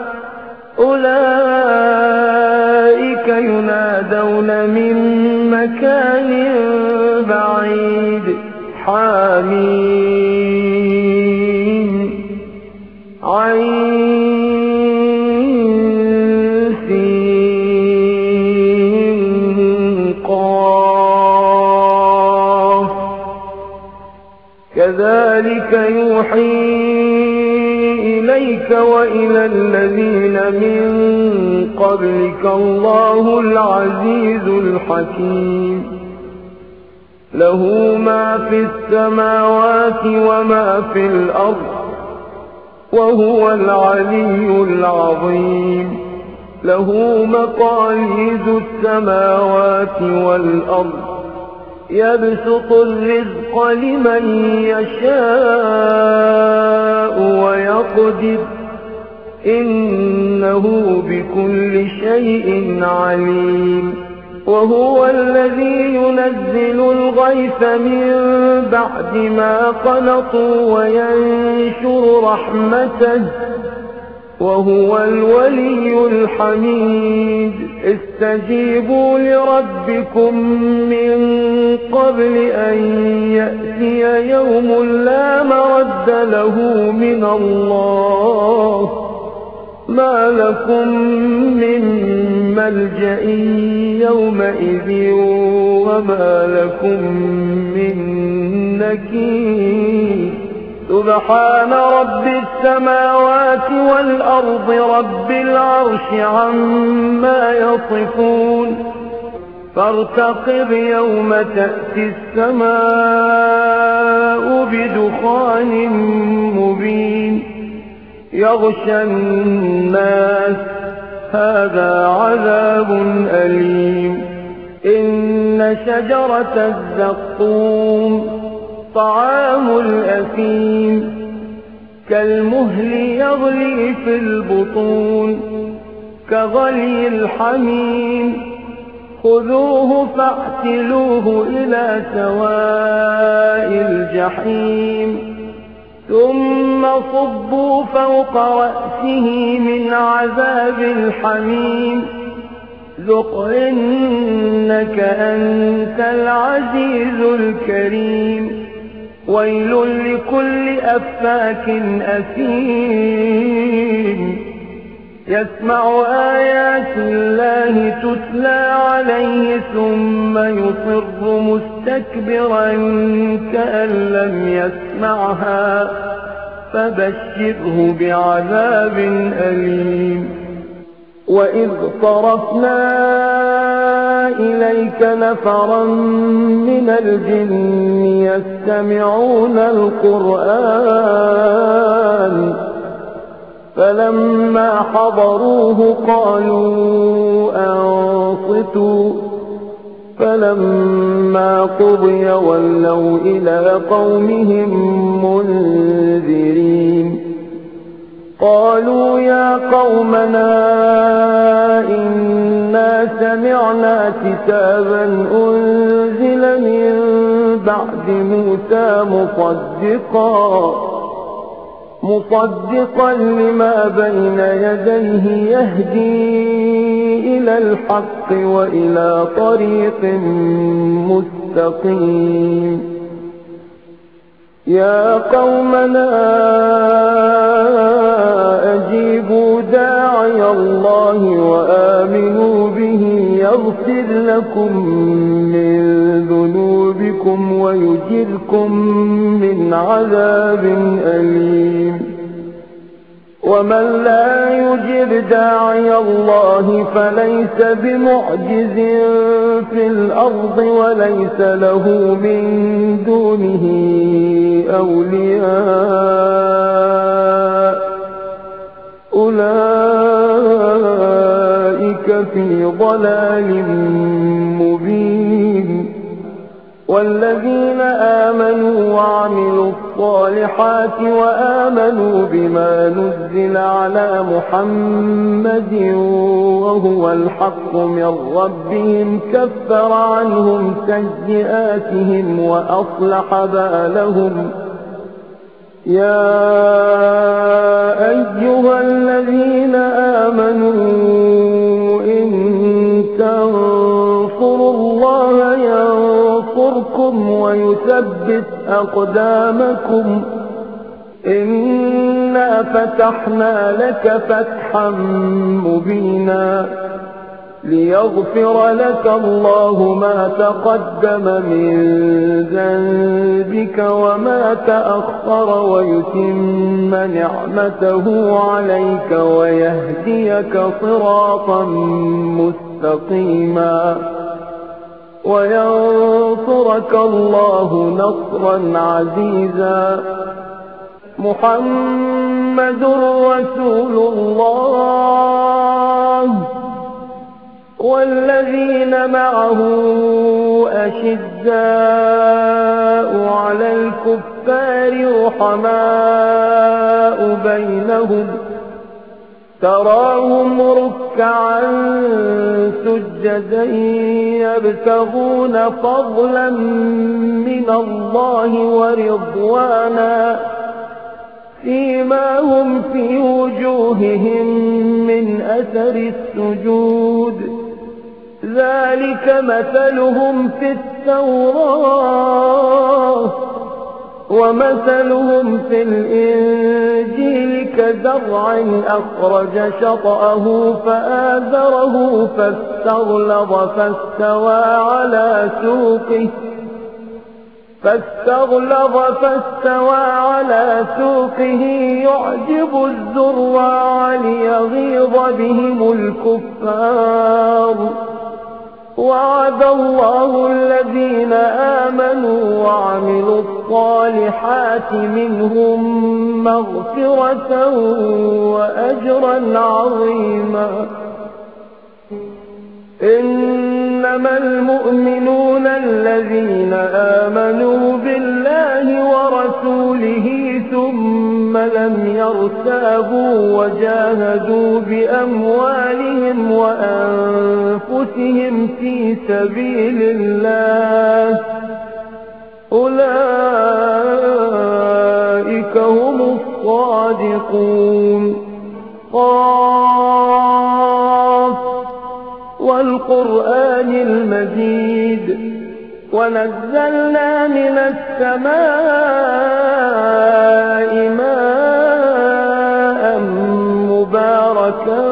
أولئك ينادون من مكان بعيد حميم عين سين قاف كذلك يوحي إليك وإلى الذين من قبلك الله العزيز الحكيم له ما في السماوات وما في الأرض وهو العلي العظيم له مقاليد السماوات والأرض يبسط الرزق لمن يشاء ويقدر إنه بكل شيء عليم وهو الذي ينزل الغيث من بعد ما قنطوا وينشر رحمته وهو الولي الحميد استجيبوا لربكم من قبل أن يأتي يوم لا مرد له من الله ما لكم من ملجأ يومئذ وما لكم من نكير سبحان رب السماوات والأرض رب العرش عما يصفون فارتقب يوم تأتي السماء بدخان مبين يغشى الناس هذا عذاب أليم إن شجرة الزقوم طعام الأثيم كالمهل يغلي في البطون كغلي الحميم خذوه فاعتلوه إلى سواء الجحيم ثم صبوا فوق رأسه من عذاب الحميم ذق إنك أنت العزيز الكريم ويل لكل أفاك أثيم يسمع آيات الله تتلى عليه ثم يصر مستكبرا كأن لم يسمعها فبشره بعذاب أليم وإذ صرفنا إليك نفرا من الجن يستمعون القرآن فلما حضروه قالوا أنصتوا فلما قضي ولوا إلى قومهم منذرين قالوا يا قومنا إنا سمعنا كتابا أنزل من بعد موسى مصدقا مصدقا لما بين يديه يهدي إلى الحق وإلى طريق مستقيم يا قومنا أجيبوا داعي الله وآمنوا به يغفر لكم من ذنوبكم ويجركم من عذاب أليم ومن لا يجب داعي الله فليس بمعجز في الأرض وليس له من دونه أولياء أولئك في ضلال مبين والذين آمنوا وعملوا الصالحات وآمنوا بما نزل على محمد وهو الحق من ربهم كفر عنهم سيئاتهم وأصلح بالهم يا أيها الذين آمنوا إن تنصروا الله ينصركم ويثبت أقدامكم إنا فتحنا لك فتحا مبينا ليغفر لك الله ما تقدم من ذنبك وما تأخر ويتم نعمته عليك ويهديك صراطا مستقيما وينصرك الله نصرا عزيزا محمد رسول الله والذين معه أشد شُهَدَاءُ عَلَى الْكُفَّارِ رُحَمَاءُ بَيْنَهُمْ تَرَاهُمْ رُكَّعًا سُجَّدًا يَبْتَغُونَ فَضْلًا مِّنَ اللَّهِ وَرِضْوَانًا سِيمَاهُمْ فِي وُجُوهِهِم مِّنْ أَثَرِ السُّجُودِ ذَلِكَ مَثَلُهُمْ فِي التَّوْرَاةِ وَمَثَلُهُمْ فِي الْإِنجِيلِ كَزَرْعٍ أَخْرَجَ شَطْأَهُ فَآزَرَهُ فَاسْتَغْلَظَ فَاسْتَوَىٰ عَلَىٰ سُوقِهِ فاستغلظ فاستوى على سوقه يعجب الزراع ليغيظ بهم الكفار وعد الله الذين آمنوا وعملوا الصالحات منهم مغفرة وأجرا عظيما. إنما المؤمنون الذين آمنوا بالله ورسوله ثم لم يرتابوا وجاهدوا بأموالهم وأنفسهم في سبيل الله أولئك هم الصادقون. والقرآن المجيد ونزلنا من السماء ماء مباركا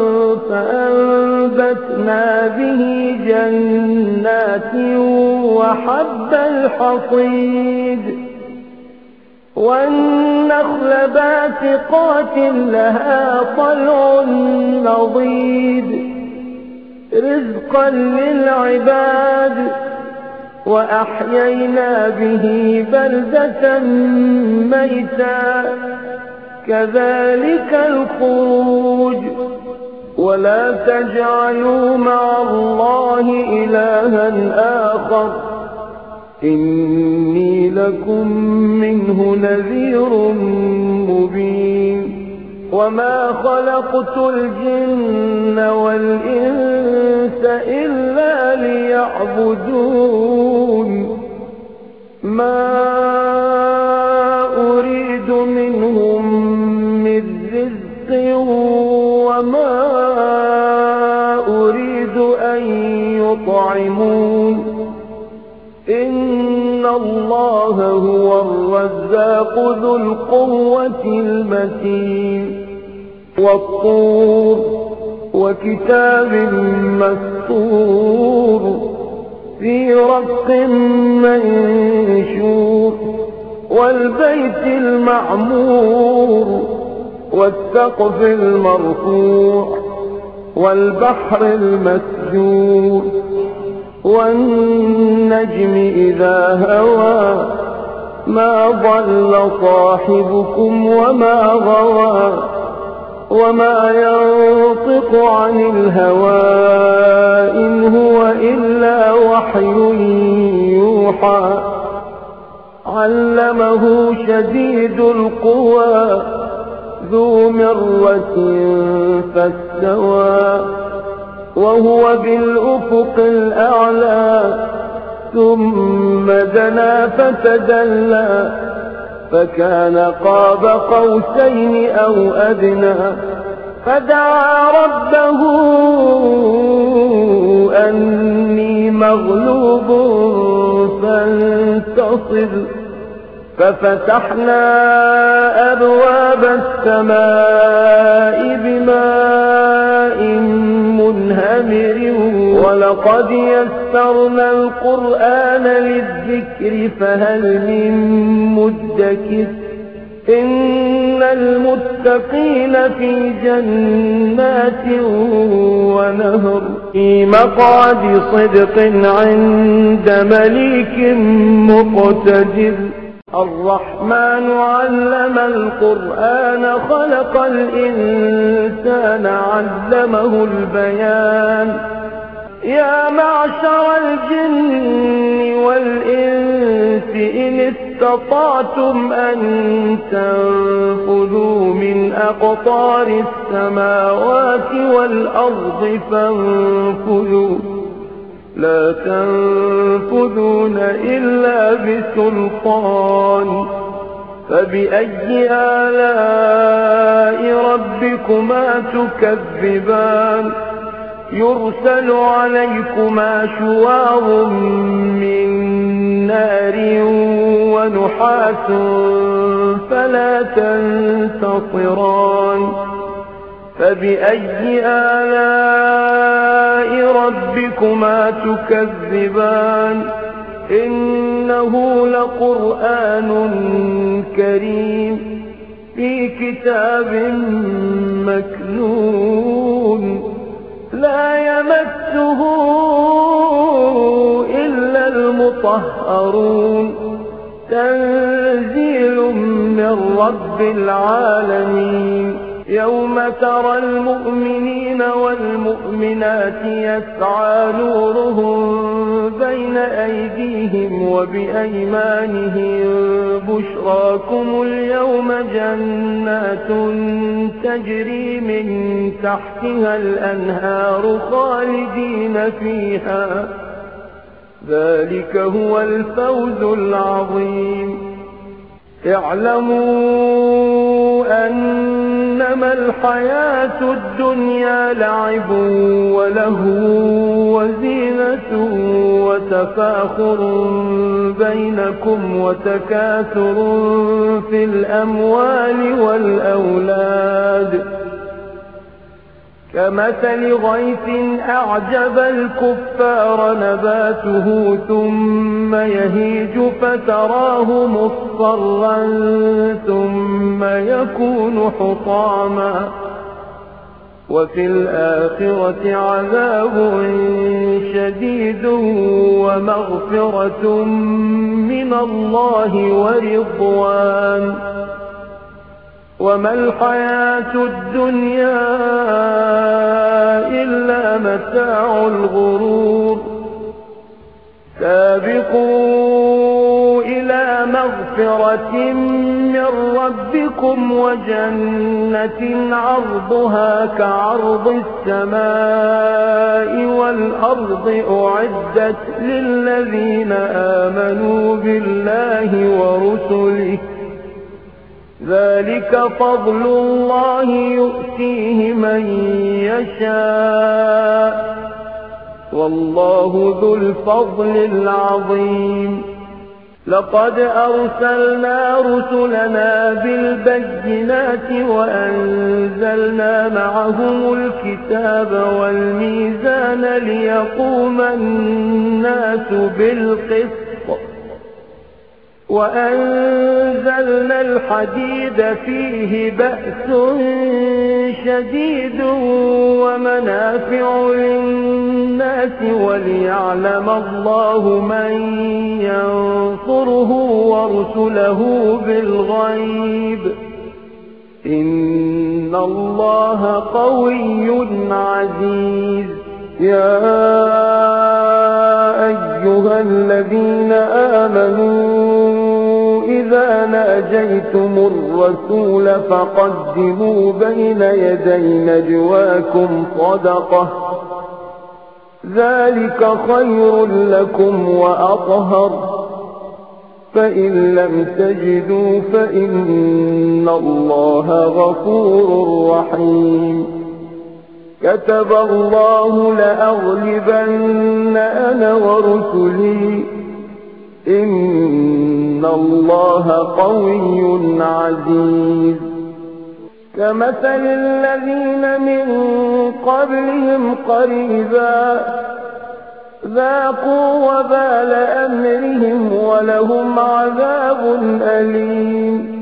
فأنبتنا به جنات وحب الحصيد والنخل باسقات لها طلع نضيد رزقا للعباد وأحيينا به بلدة ميتا كذلك الخروج. ولا تجعلوا مع الله إلها آخر إني لكم منه نذير مبين. وما خلقت الجن والإنس إلا ليعبدون ما أريد منهم من رزق وما أريد أن يطعمون إن الله هو الرزاق ذو القوة المتين. والطور وكتاب مسطور في رق منشور والبيت المعمور والسقف المرفوع والبحر المسجور والنجم إذا هوى ما ضل صاحبكم وما غوى وما ينطق عن الهوى إن هو إلا وحي يوحى علمه شديد القوى ذو مرة فاستوى وهو بالأفق الأعلى ثم دنا فتدلى فكان قاب قوسين أو أدنى فدعا ربه أني مغلوب فانتصر ففتحنا أبواب السماء بماء منهمر ولقد يسرنا القرآن للذكر فهل من مدكر إن المتقين في جنات ونهر في مقعد صدق عند مليك مقتدر. الرحمن علم القرآن خلق الإنسان علمه البيان يا معشر الجن والإنس إن استطعتم أن تنفذوا من أقطار السماوات والأرض فانفذوا لا تنفذون إلا بسلطان فبأي آلاء ربكما تكذبان يرسل عليكما شواظ من نار ونحاس فلا تنتصران فبأي آلاء ربكما تكذبان إنه لقرآن كريم في كتاب مكنون لا يمسه إلا المطهرون تنزيل من رب العالمين يوم ترى المؤمنين والمؤمنات يسعى نورهم بين أيديهم وبأيمانهم بشراكم اليوم جنات تجري من تحتها الأنهار خالدين فيها ذلك هو الفوز العظيم اعلموا أنما الحياة الدنيا لعب ولهو وزينة وتفاخر بينكم وتكاثر في الأموال والأولاد كمثل غيث أعجب الكفار نباته ثم يهيج فتراه مصفرا ثم يكون حطاما وفي الآخرة عذاب شديد ومغفرة من الله ورضوان وما الحياة الدنيا إلا متاع الغرور سابقوا إلى مغفرة من ربكم وجنة عرضها كعرض السماء والأرض أعدت للذين آمنوا بالله ورسله ذلك فضل الله يؤتيه من يشاء والله ذو الفضل العظيم لقد أرسلنا رسلنا بالبينات وأنزلنا معهم الكتاب والميزان ليقوم الناس بالقسط وأنزلنا الحديد فيه بأس شديد ومنافع للناس وليعلم الله من ينصره ورسله بالغيب إن الله قوي عزيز يا أيها الذين آمنوا إذا ناجيتم الرسول فقدموا بين يدي نجواكم صدقة ذلك خير لكم وأطهر فإن لم تجدوا فإن الله غفور رحيم كتب الله لأغلبن أنا ورسلي إن الله قوي عزيز كمثل الذين من قبلهم قريبا ذاقوا وبال أمرهم ولهم عذاب أليم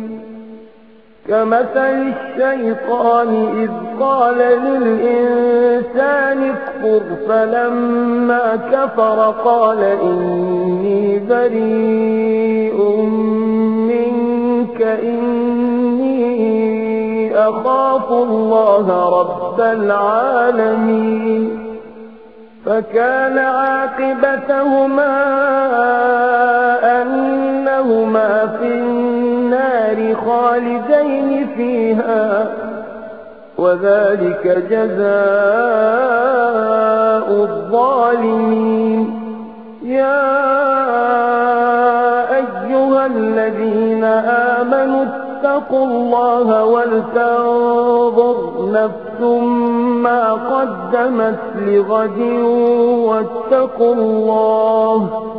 كمثل الشيطان إذ قال للإنسان اكفر فلما كفر قال إني بريء منك إني أخاف الله رب العالمين فكان عاقبتهما أنهما في النار خالدين فيها وذلك جزاء الظالمين. يا أيها الذين آمنوا اتقوا الله ولتنظر نفس ما قدمت لغد واتقوا الله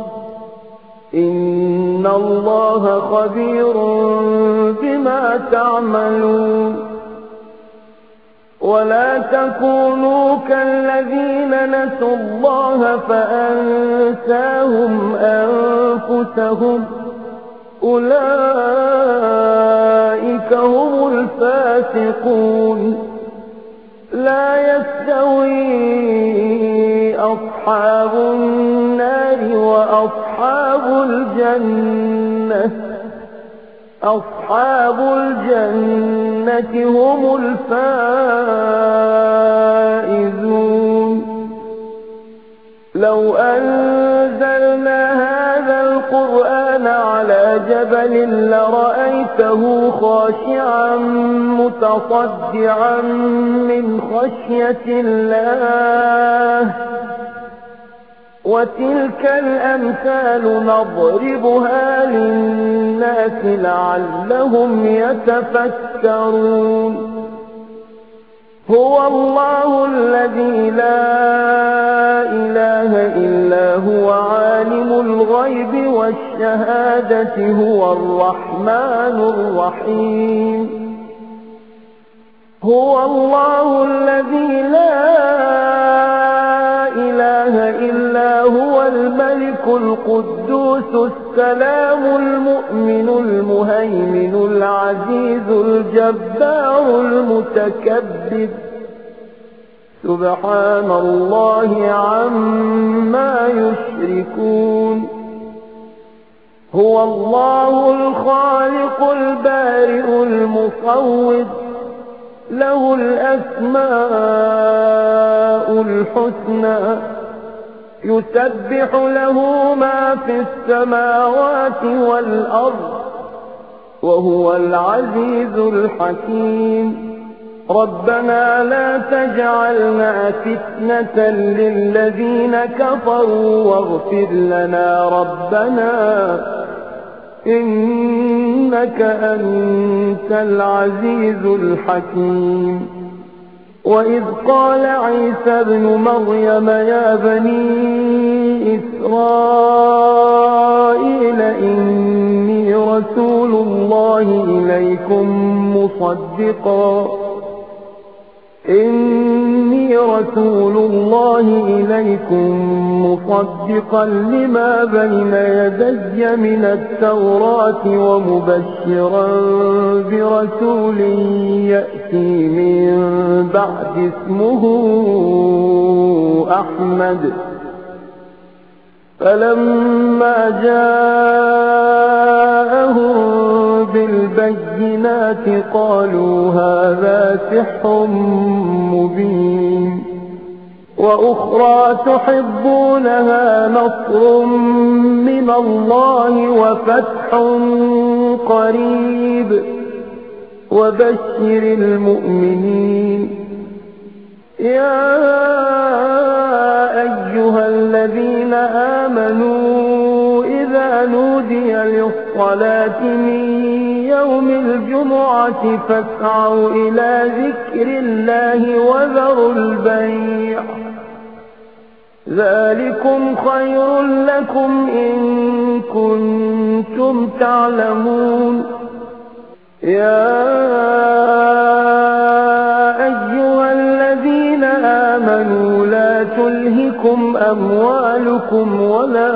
إن الله خبير بما تعملون. ولا تكونوا كالذين نسوا الله فأنساهم أنفسهم أولئك هم الفاسقون. لا يستوي أصحاب النار وأصحاب الجنة أصحاب الجنة هم الفائزون. لو أنزلنا هذا القرآن على جبل لرأيته خاشعا متصدعا من خشية الله. وتلك الأمثال نضربها للناس لعلهم يتفكرون. هو الله الذي لا إله إلا هو عالم الغيب والشهادة هو الرحمن الرحيم. هو الله الذي لا إله إلا هو الملك القدوس السلام المؤمن المهيمن العزيز الجبار المتكبر سبحان الله عما يشركون. هو الله الخالق البارئ المصور له الأسماء الحسنى يسبح له ما في السماوات والأرض وهو العزيز الحكيم. ربنا لا تجعلنا فتنة للذين كفروا واغفر لنا ربنا إنك أنت العزيز الحكيم. وإذ قال عيسى ابن مريم يا بني إسرائيل إني رسول الله إليكم مصدقا إني رسول الله إليكم مصدقا لما بين يدي من التوراة ومبشرا برسول يأتي من بعد اسمه أحمد. فلما جاءهم بالبينات قالوا هذا سحر مبين. وأخرى تحبونها نصر من الله وفتح قريب وبشر المؤمنين. يا أيها الذين آمنوا إذا نودي للصلاة من يوم الجمعة فاسعوا إلى ذكر الله وذروا البيع ذلكم خير لكم إن كنتم تعلمون. يا أيها الذين آمنوا لا تلهكم أموالكم ولا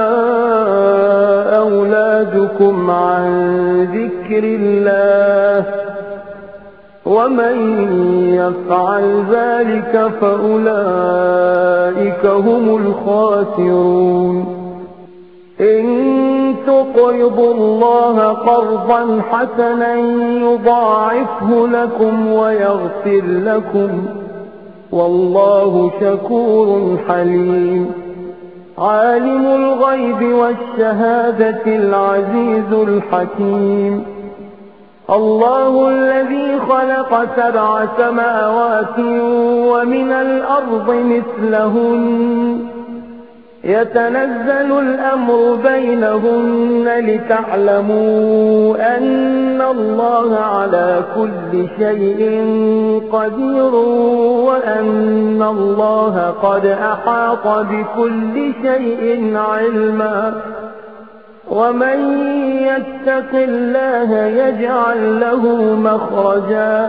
أولادكم عن ذكر الله ومن يفعل ذلك فأولئك هم الخاسرون. إن تقرضوا الله قرضا حسنا يضاعفه لكم ويغفر لكم والله شكور حليم. عالم الغيب والشهادة العزيز الحكيم. الله الذي خلق سبع سماوات ومن الأرض مثلهن يتنزل الأمر بينهن لتعلموا أن الله على كل شيء قدير وأن الله قد أحاط بكل شيء علما. ومن يتق الله يجعل له مخرجا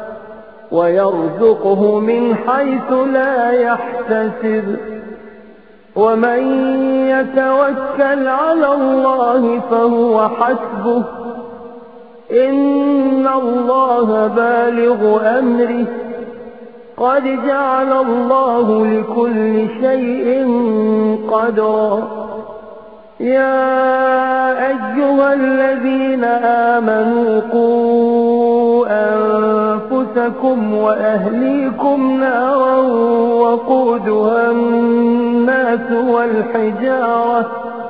ويرزقه من حيث لا يحتسب ومن يتوكل على الله فهو حسبه إن الله بالغ أمره قد جعل الله لكل شيء قدرا. يا أيها الذين آمنوا قوا أنفسكم وأهليكم نارا وقودها الناس والحجارة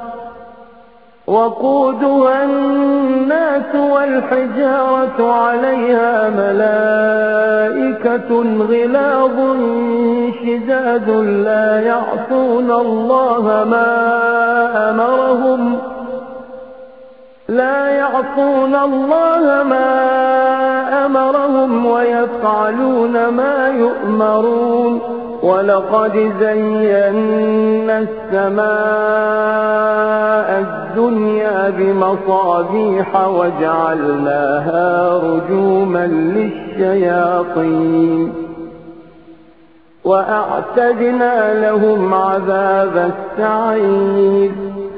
وقودها الناس والحجارة عليها ملائكة غلاظ شداد لا يعصون الله ما أمرهم لا يعصون الله ما أمرهم ويفعلون ما يؤمرون. ولقد زينا السماء الدنيا بمصابيح وجعلناها رجوما للشياطين وأعتدنا لهم عذاب السعير.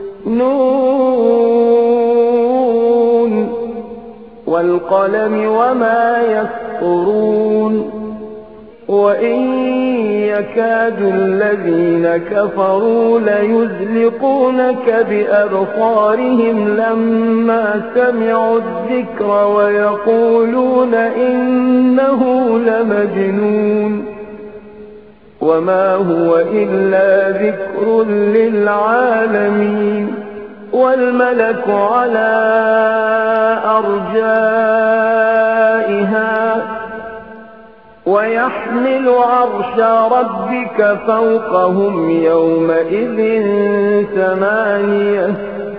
نون والقلم وما يسطرون. وإن يكاد الذين كفروا ليزلقونك بأبصارهم لما سمعوا الذكر ويقولون إنه لمجنون وما هو إلا ذكر للعالمين. والملك على أرجائها ويحمل عرش ربك فوقهم يومئذ ثمانية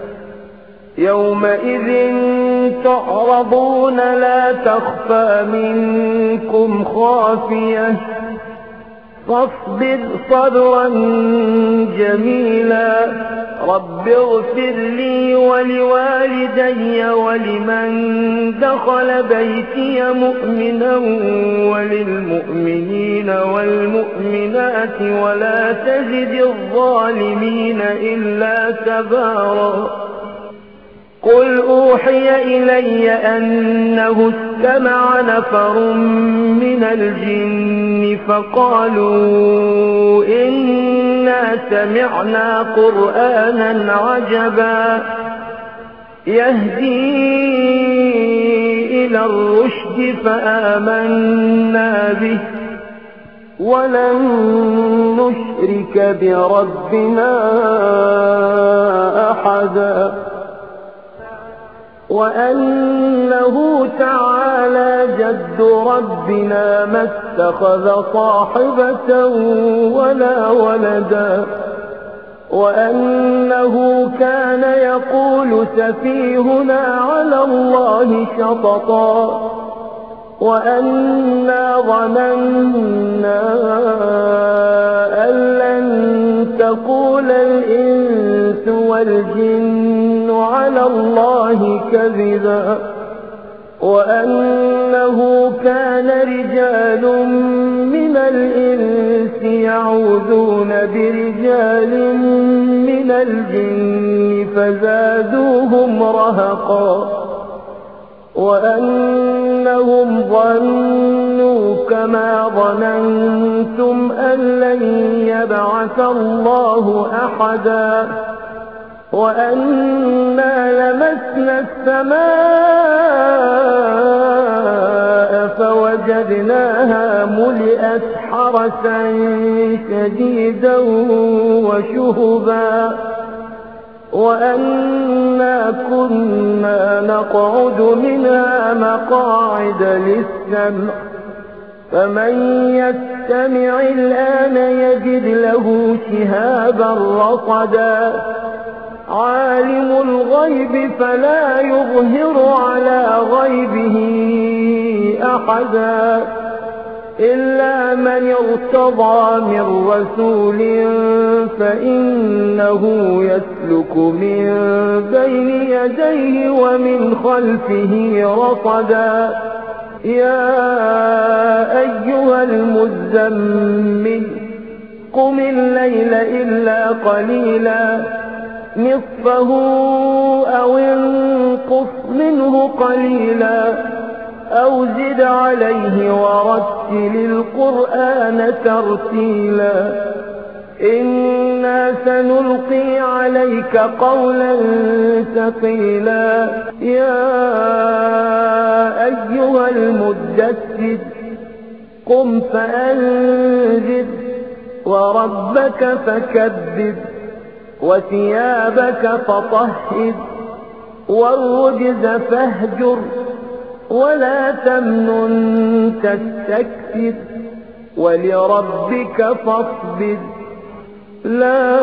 يومئذ تعرضون لا تخفى منكم خافية فاصبر صبرا جميلا. رب اغفر لي ولوالدي ولمن دخل بيتي مؤمنا وللمؤمنين والمؤمنات ولا تزد الظالمين إلا تبارا. قل أوحي إلي أنه استمع نفر من الجن فقالوا إنا سمعنا قرآنا عجبا يهدي إلى الرشد فآمنا به ولن نشرك بربنا أحدا. وأنه تعالى جد ربنا ما اتخذ صاحبة ولا ولدا. وأنه كان يقول سفيهنا على الله شططا. وأنا ظننا أن لن تقول الإنس والجن على الله كذبا. وأنه كان رجال من الإنس يعوذون برجال من الجن فزادوهم رهقا. وأنهم ظنوا كما ظننتم أن لن يبعث الله أحدا. وأنا لمسنا السماء فوجدناها ملئت حرسا بأسا شديدا وشهبا وأنا كنا نقعد منها مقاعد للسمع فمن يستمع الآن يجد له شهابا رصدا عالم الغيب فلا يظهر على غيبه أحدا إلا من ارتضى من رسول فإنه يسلك من بين يديه ومن خلفه رصدا يا أيها المزمل قم الليل إلا قليلا نصفه أو انقص منه قليلا أو زد عليه ورتل القرآن ترتيلا إنا سنلقي عليك قولا ثقيلا يا أيها المدثر قم فأنذر وربك فكبر وثيابك فطهر والرجز فاهجر ولا تمنن تستكثر ولربك فاصبر لا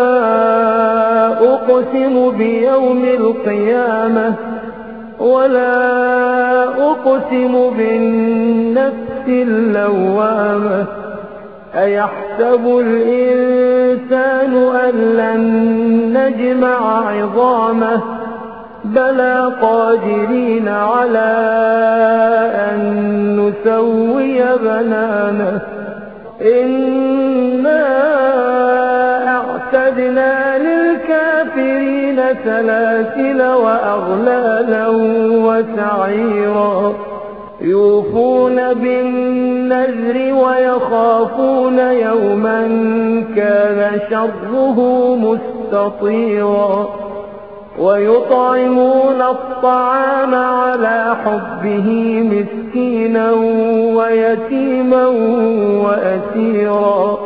أقسم بيوم القيامة ولا أقسم بالنفس اللوامة أيحسب الإنسان أن لن نجمع عظامه بلى قادرين على أن نسوي بنانه إنا أعتدنا للكافرين سلاسل وأغلالا وسعيرا يوفون بالنذر ويخافون يوما كان شره مستطيرا ويطعمون الطعام على حبه مسكينا ويتيما وأسيرا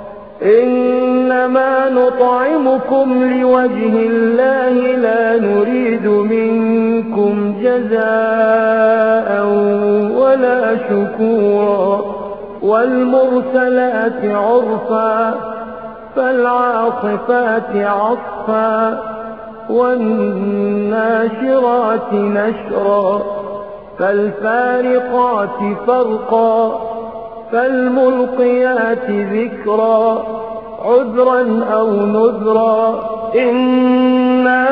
إنما نطعمكم لوجه الله لا نريد منكم جزاء ولا شكورا والمرسلات عرفا فالعاصفات عصفا والناشرات نشرا فالفارقات فرقا فالملقيات ذكرا عذرا أو نذرا إنا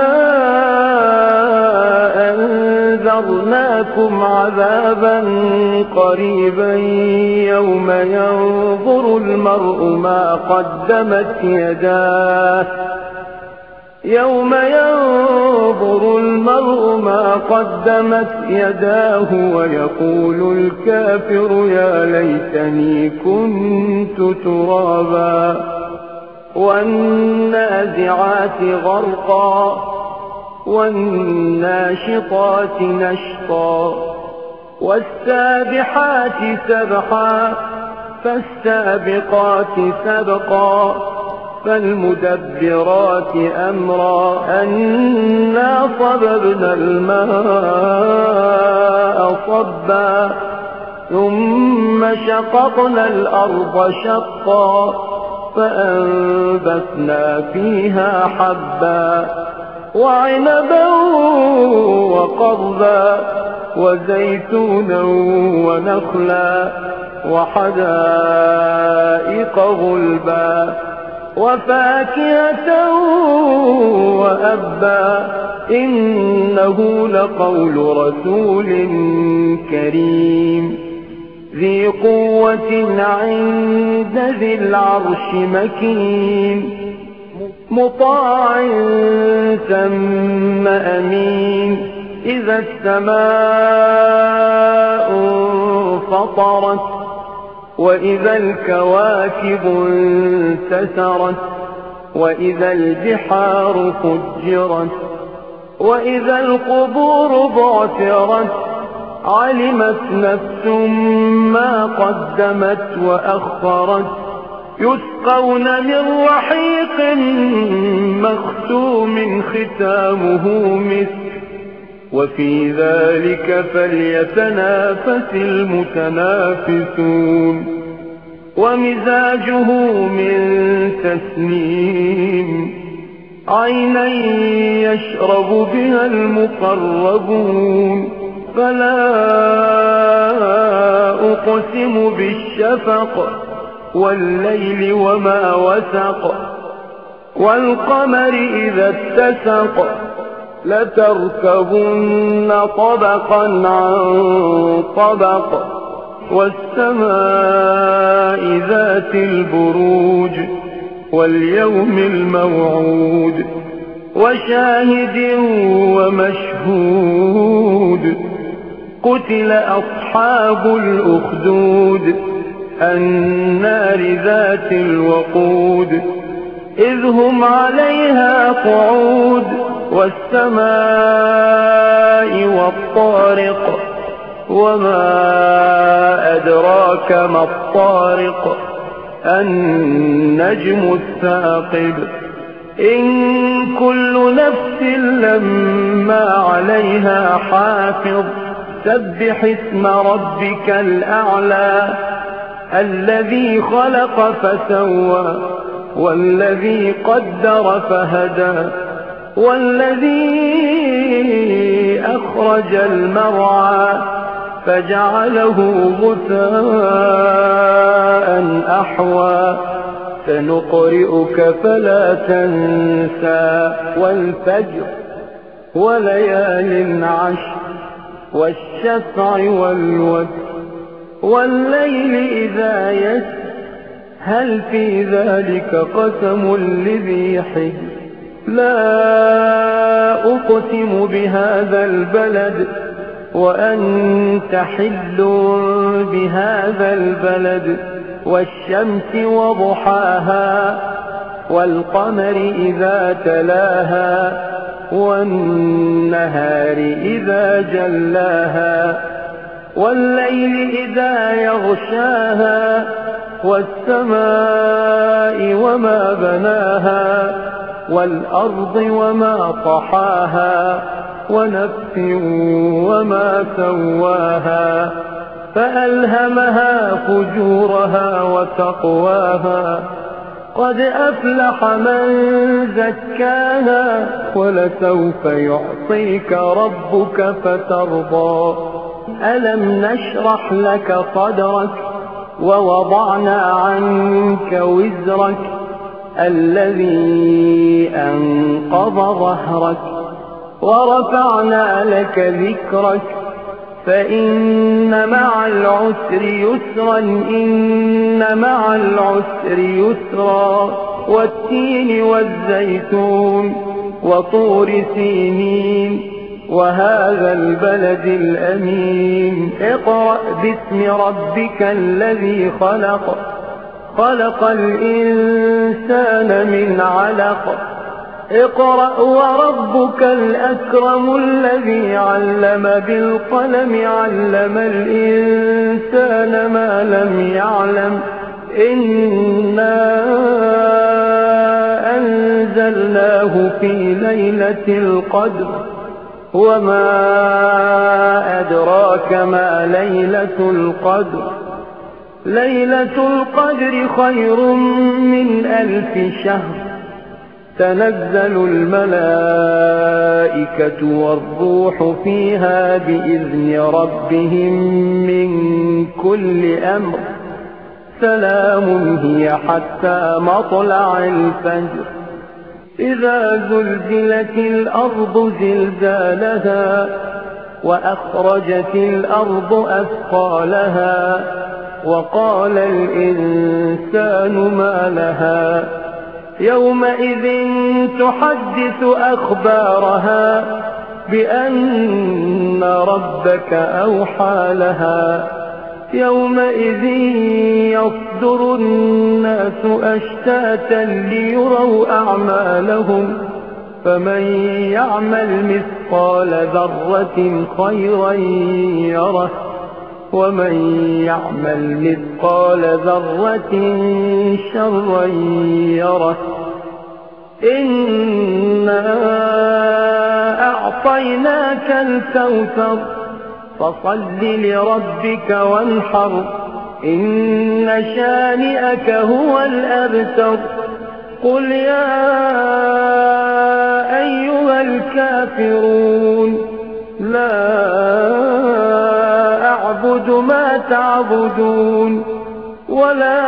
أنذرناكم عذابا قريبا يوم ينظر المرء ما قدمت يداه يوم ينظر المرء ما قدمت يداه ويقول الكافر يا ليتني كنت ترابا والنازعات غرقا والناشطات نشطا والسابحات سبحا فالسابقات سبقا فالمدبرات أمرا أنا صببنا الماء صبا ثم شققنا الأرض شقا فأنبتنا فيها حبا وعنبا وقضبا وزيتونا ونخلا وحدائق غلبا وفاكهة وأبا إنه لقول رسول كريم ذي قوة عند ذي العرش مكين مطاع ثم أمين إذا السماء انفطرت وإذا الكواكب انتثرت وإذا البحار فجرت وإذا القبور بعثرت علمت نفس ما قدمت وأخرت يسقون من رحيق مختوم ختامه مسك وفي ذلك فليتنافس المتنافسون ومزاجه من تسنيم عينا يشرب بها المقربون فلا أقسم بالشفق والليل وما وسق والقمر إذا اتسق لتركبن طبقا عن طبق والسماء ذات البروج واليوم الموعود وشاهد ومشهود قتل أصحاب الأخدود النار ذات الوقود إذ هم عليها قعود والسماء والطارق وما أدراك ما الطارق النجم الثاقب إن كل نفس لما عليها حافظ سبح اسم ربك الأعلى الذي خلق فسوى والذي قدر فهدى والذي أخرج المرعى فجعله غثاء أحوى سنقرئك فلا تنسى والفجر وليال عشر والشفع والوتر والليل إذا يسر هل في ذلك قسم لذي حجر لا أقسم بهذا البلد وأنت حل بهذا البلد والشمس وضحاها والقمر إذا تلاها والنهار إذا جلاها والليل إذا يغشاها والسماء وما بناها والأرض وما طحاها ونفس وما سواها فألهمها فجورها وتقواها قد أفلح من زكاها ولسوف يعطيك ربك فترضى ألم نشرح لك صدرك ووضعنا عنك وزرك الذي أنقض ظهرك ورفعنا لك ذكرك فإن مع العسر يسرا إن مع العسر يسرا والتين والزيتون وطور سينين وهذا البلد الأمين اقرأ باسم ربك الذي خلق خلق الإنسان من علق اقرأ وربك الأكرم الذي علم بالقلم علم الإنسان ما لم يعلم إنا أنزلناه في ليلة القدر وما أدراك ما ليلة القدر ليلة القدر خير من ألف شهر تنزل الملائكة والروح فيها بإذن ربهم من كل أمر سلام هي حتى مطلع الفجر إذا زلزلت الأرض زلزالها وأخرجت الأرض أثقالها وقال الإنسان ما لها يومئذ تحدث أخبارها بأن ربك أوحى لها يومئذ يصدر الناس أشتاتا ليروا أعمالهم فمن يعمل مثقال ذرة خيرا يره ومن يعمل مثقال ذرة شرا يره. إنا أعطيناك الكوثر فصل لربك وانحر إن شانئك هو الأبتر. قل يا أيها الكافرون لا أعبد ما تعبدون ولا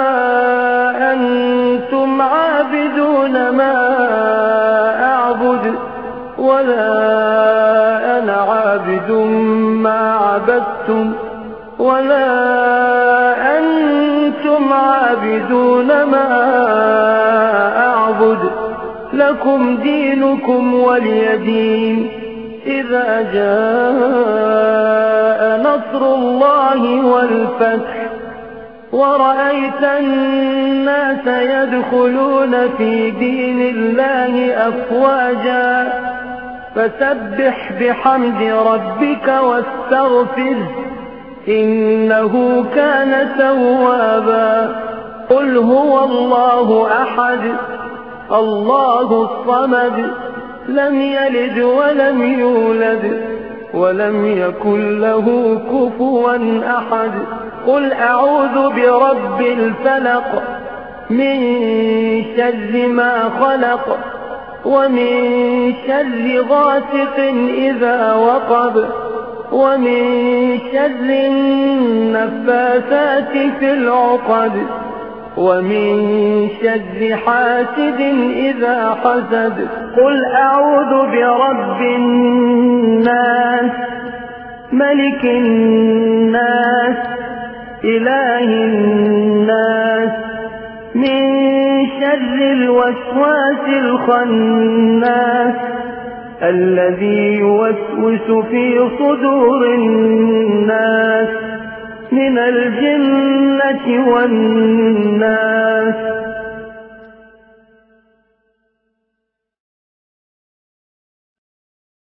أنتم عابدون ما أعبد ولا أنا عابد ما عبدتم ولا أنتم عابدون ما أعبد لكم دينكم ولي دين. إذا جاء نصر الله والفتح ورأيت الناس يدخلون في دين الله أفواجا فسبح بحمد ربك واستغفره إنه كان توابا. قل هو الله أحد الله الصمد لم يلد ولم يولد ولم يكن له كفوا أحد. قل أعوذ برب الفلق من شر ما خلق ومن شر غاسق إذا وقب ومن شر النفاثات في العقد ومن شر حاسد إذا حسد. قل أعوذ برب الناس ملك الناس إله الناس من شر الوسواس الخناس الذي يوسوس في صدور الناس من الجنة والناس.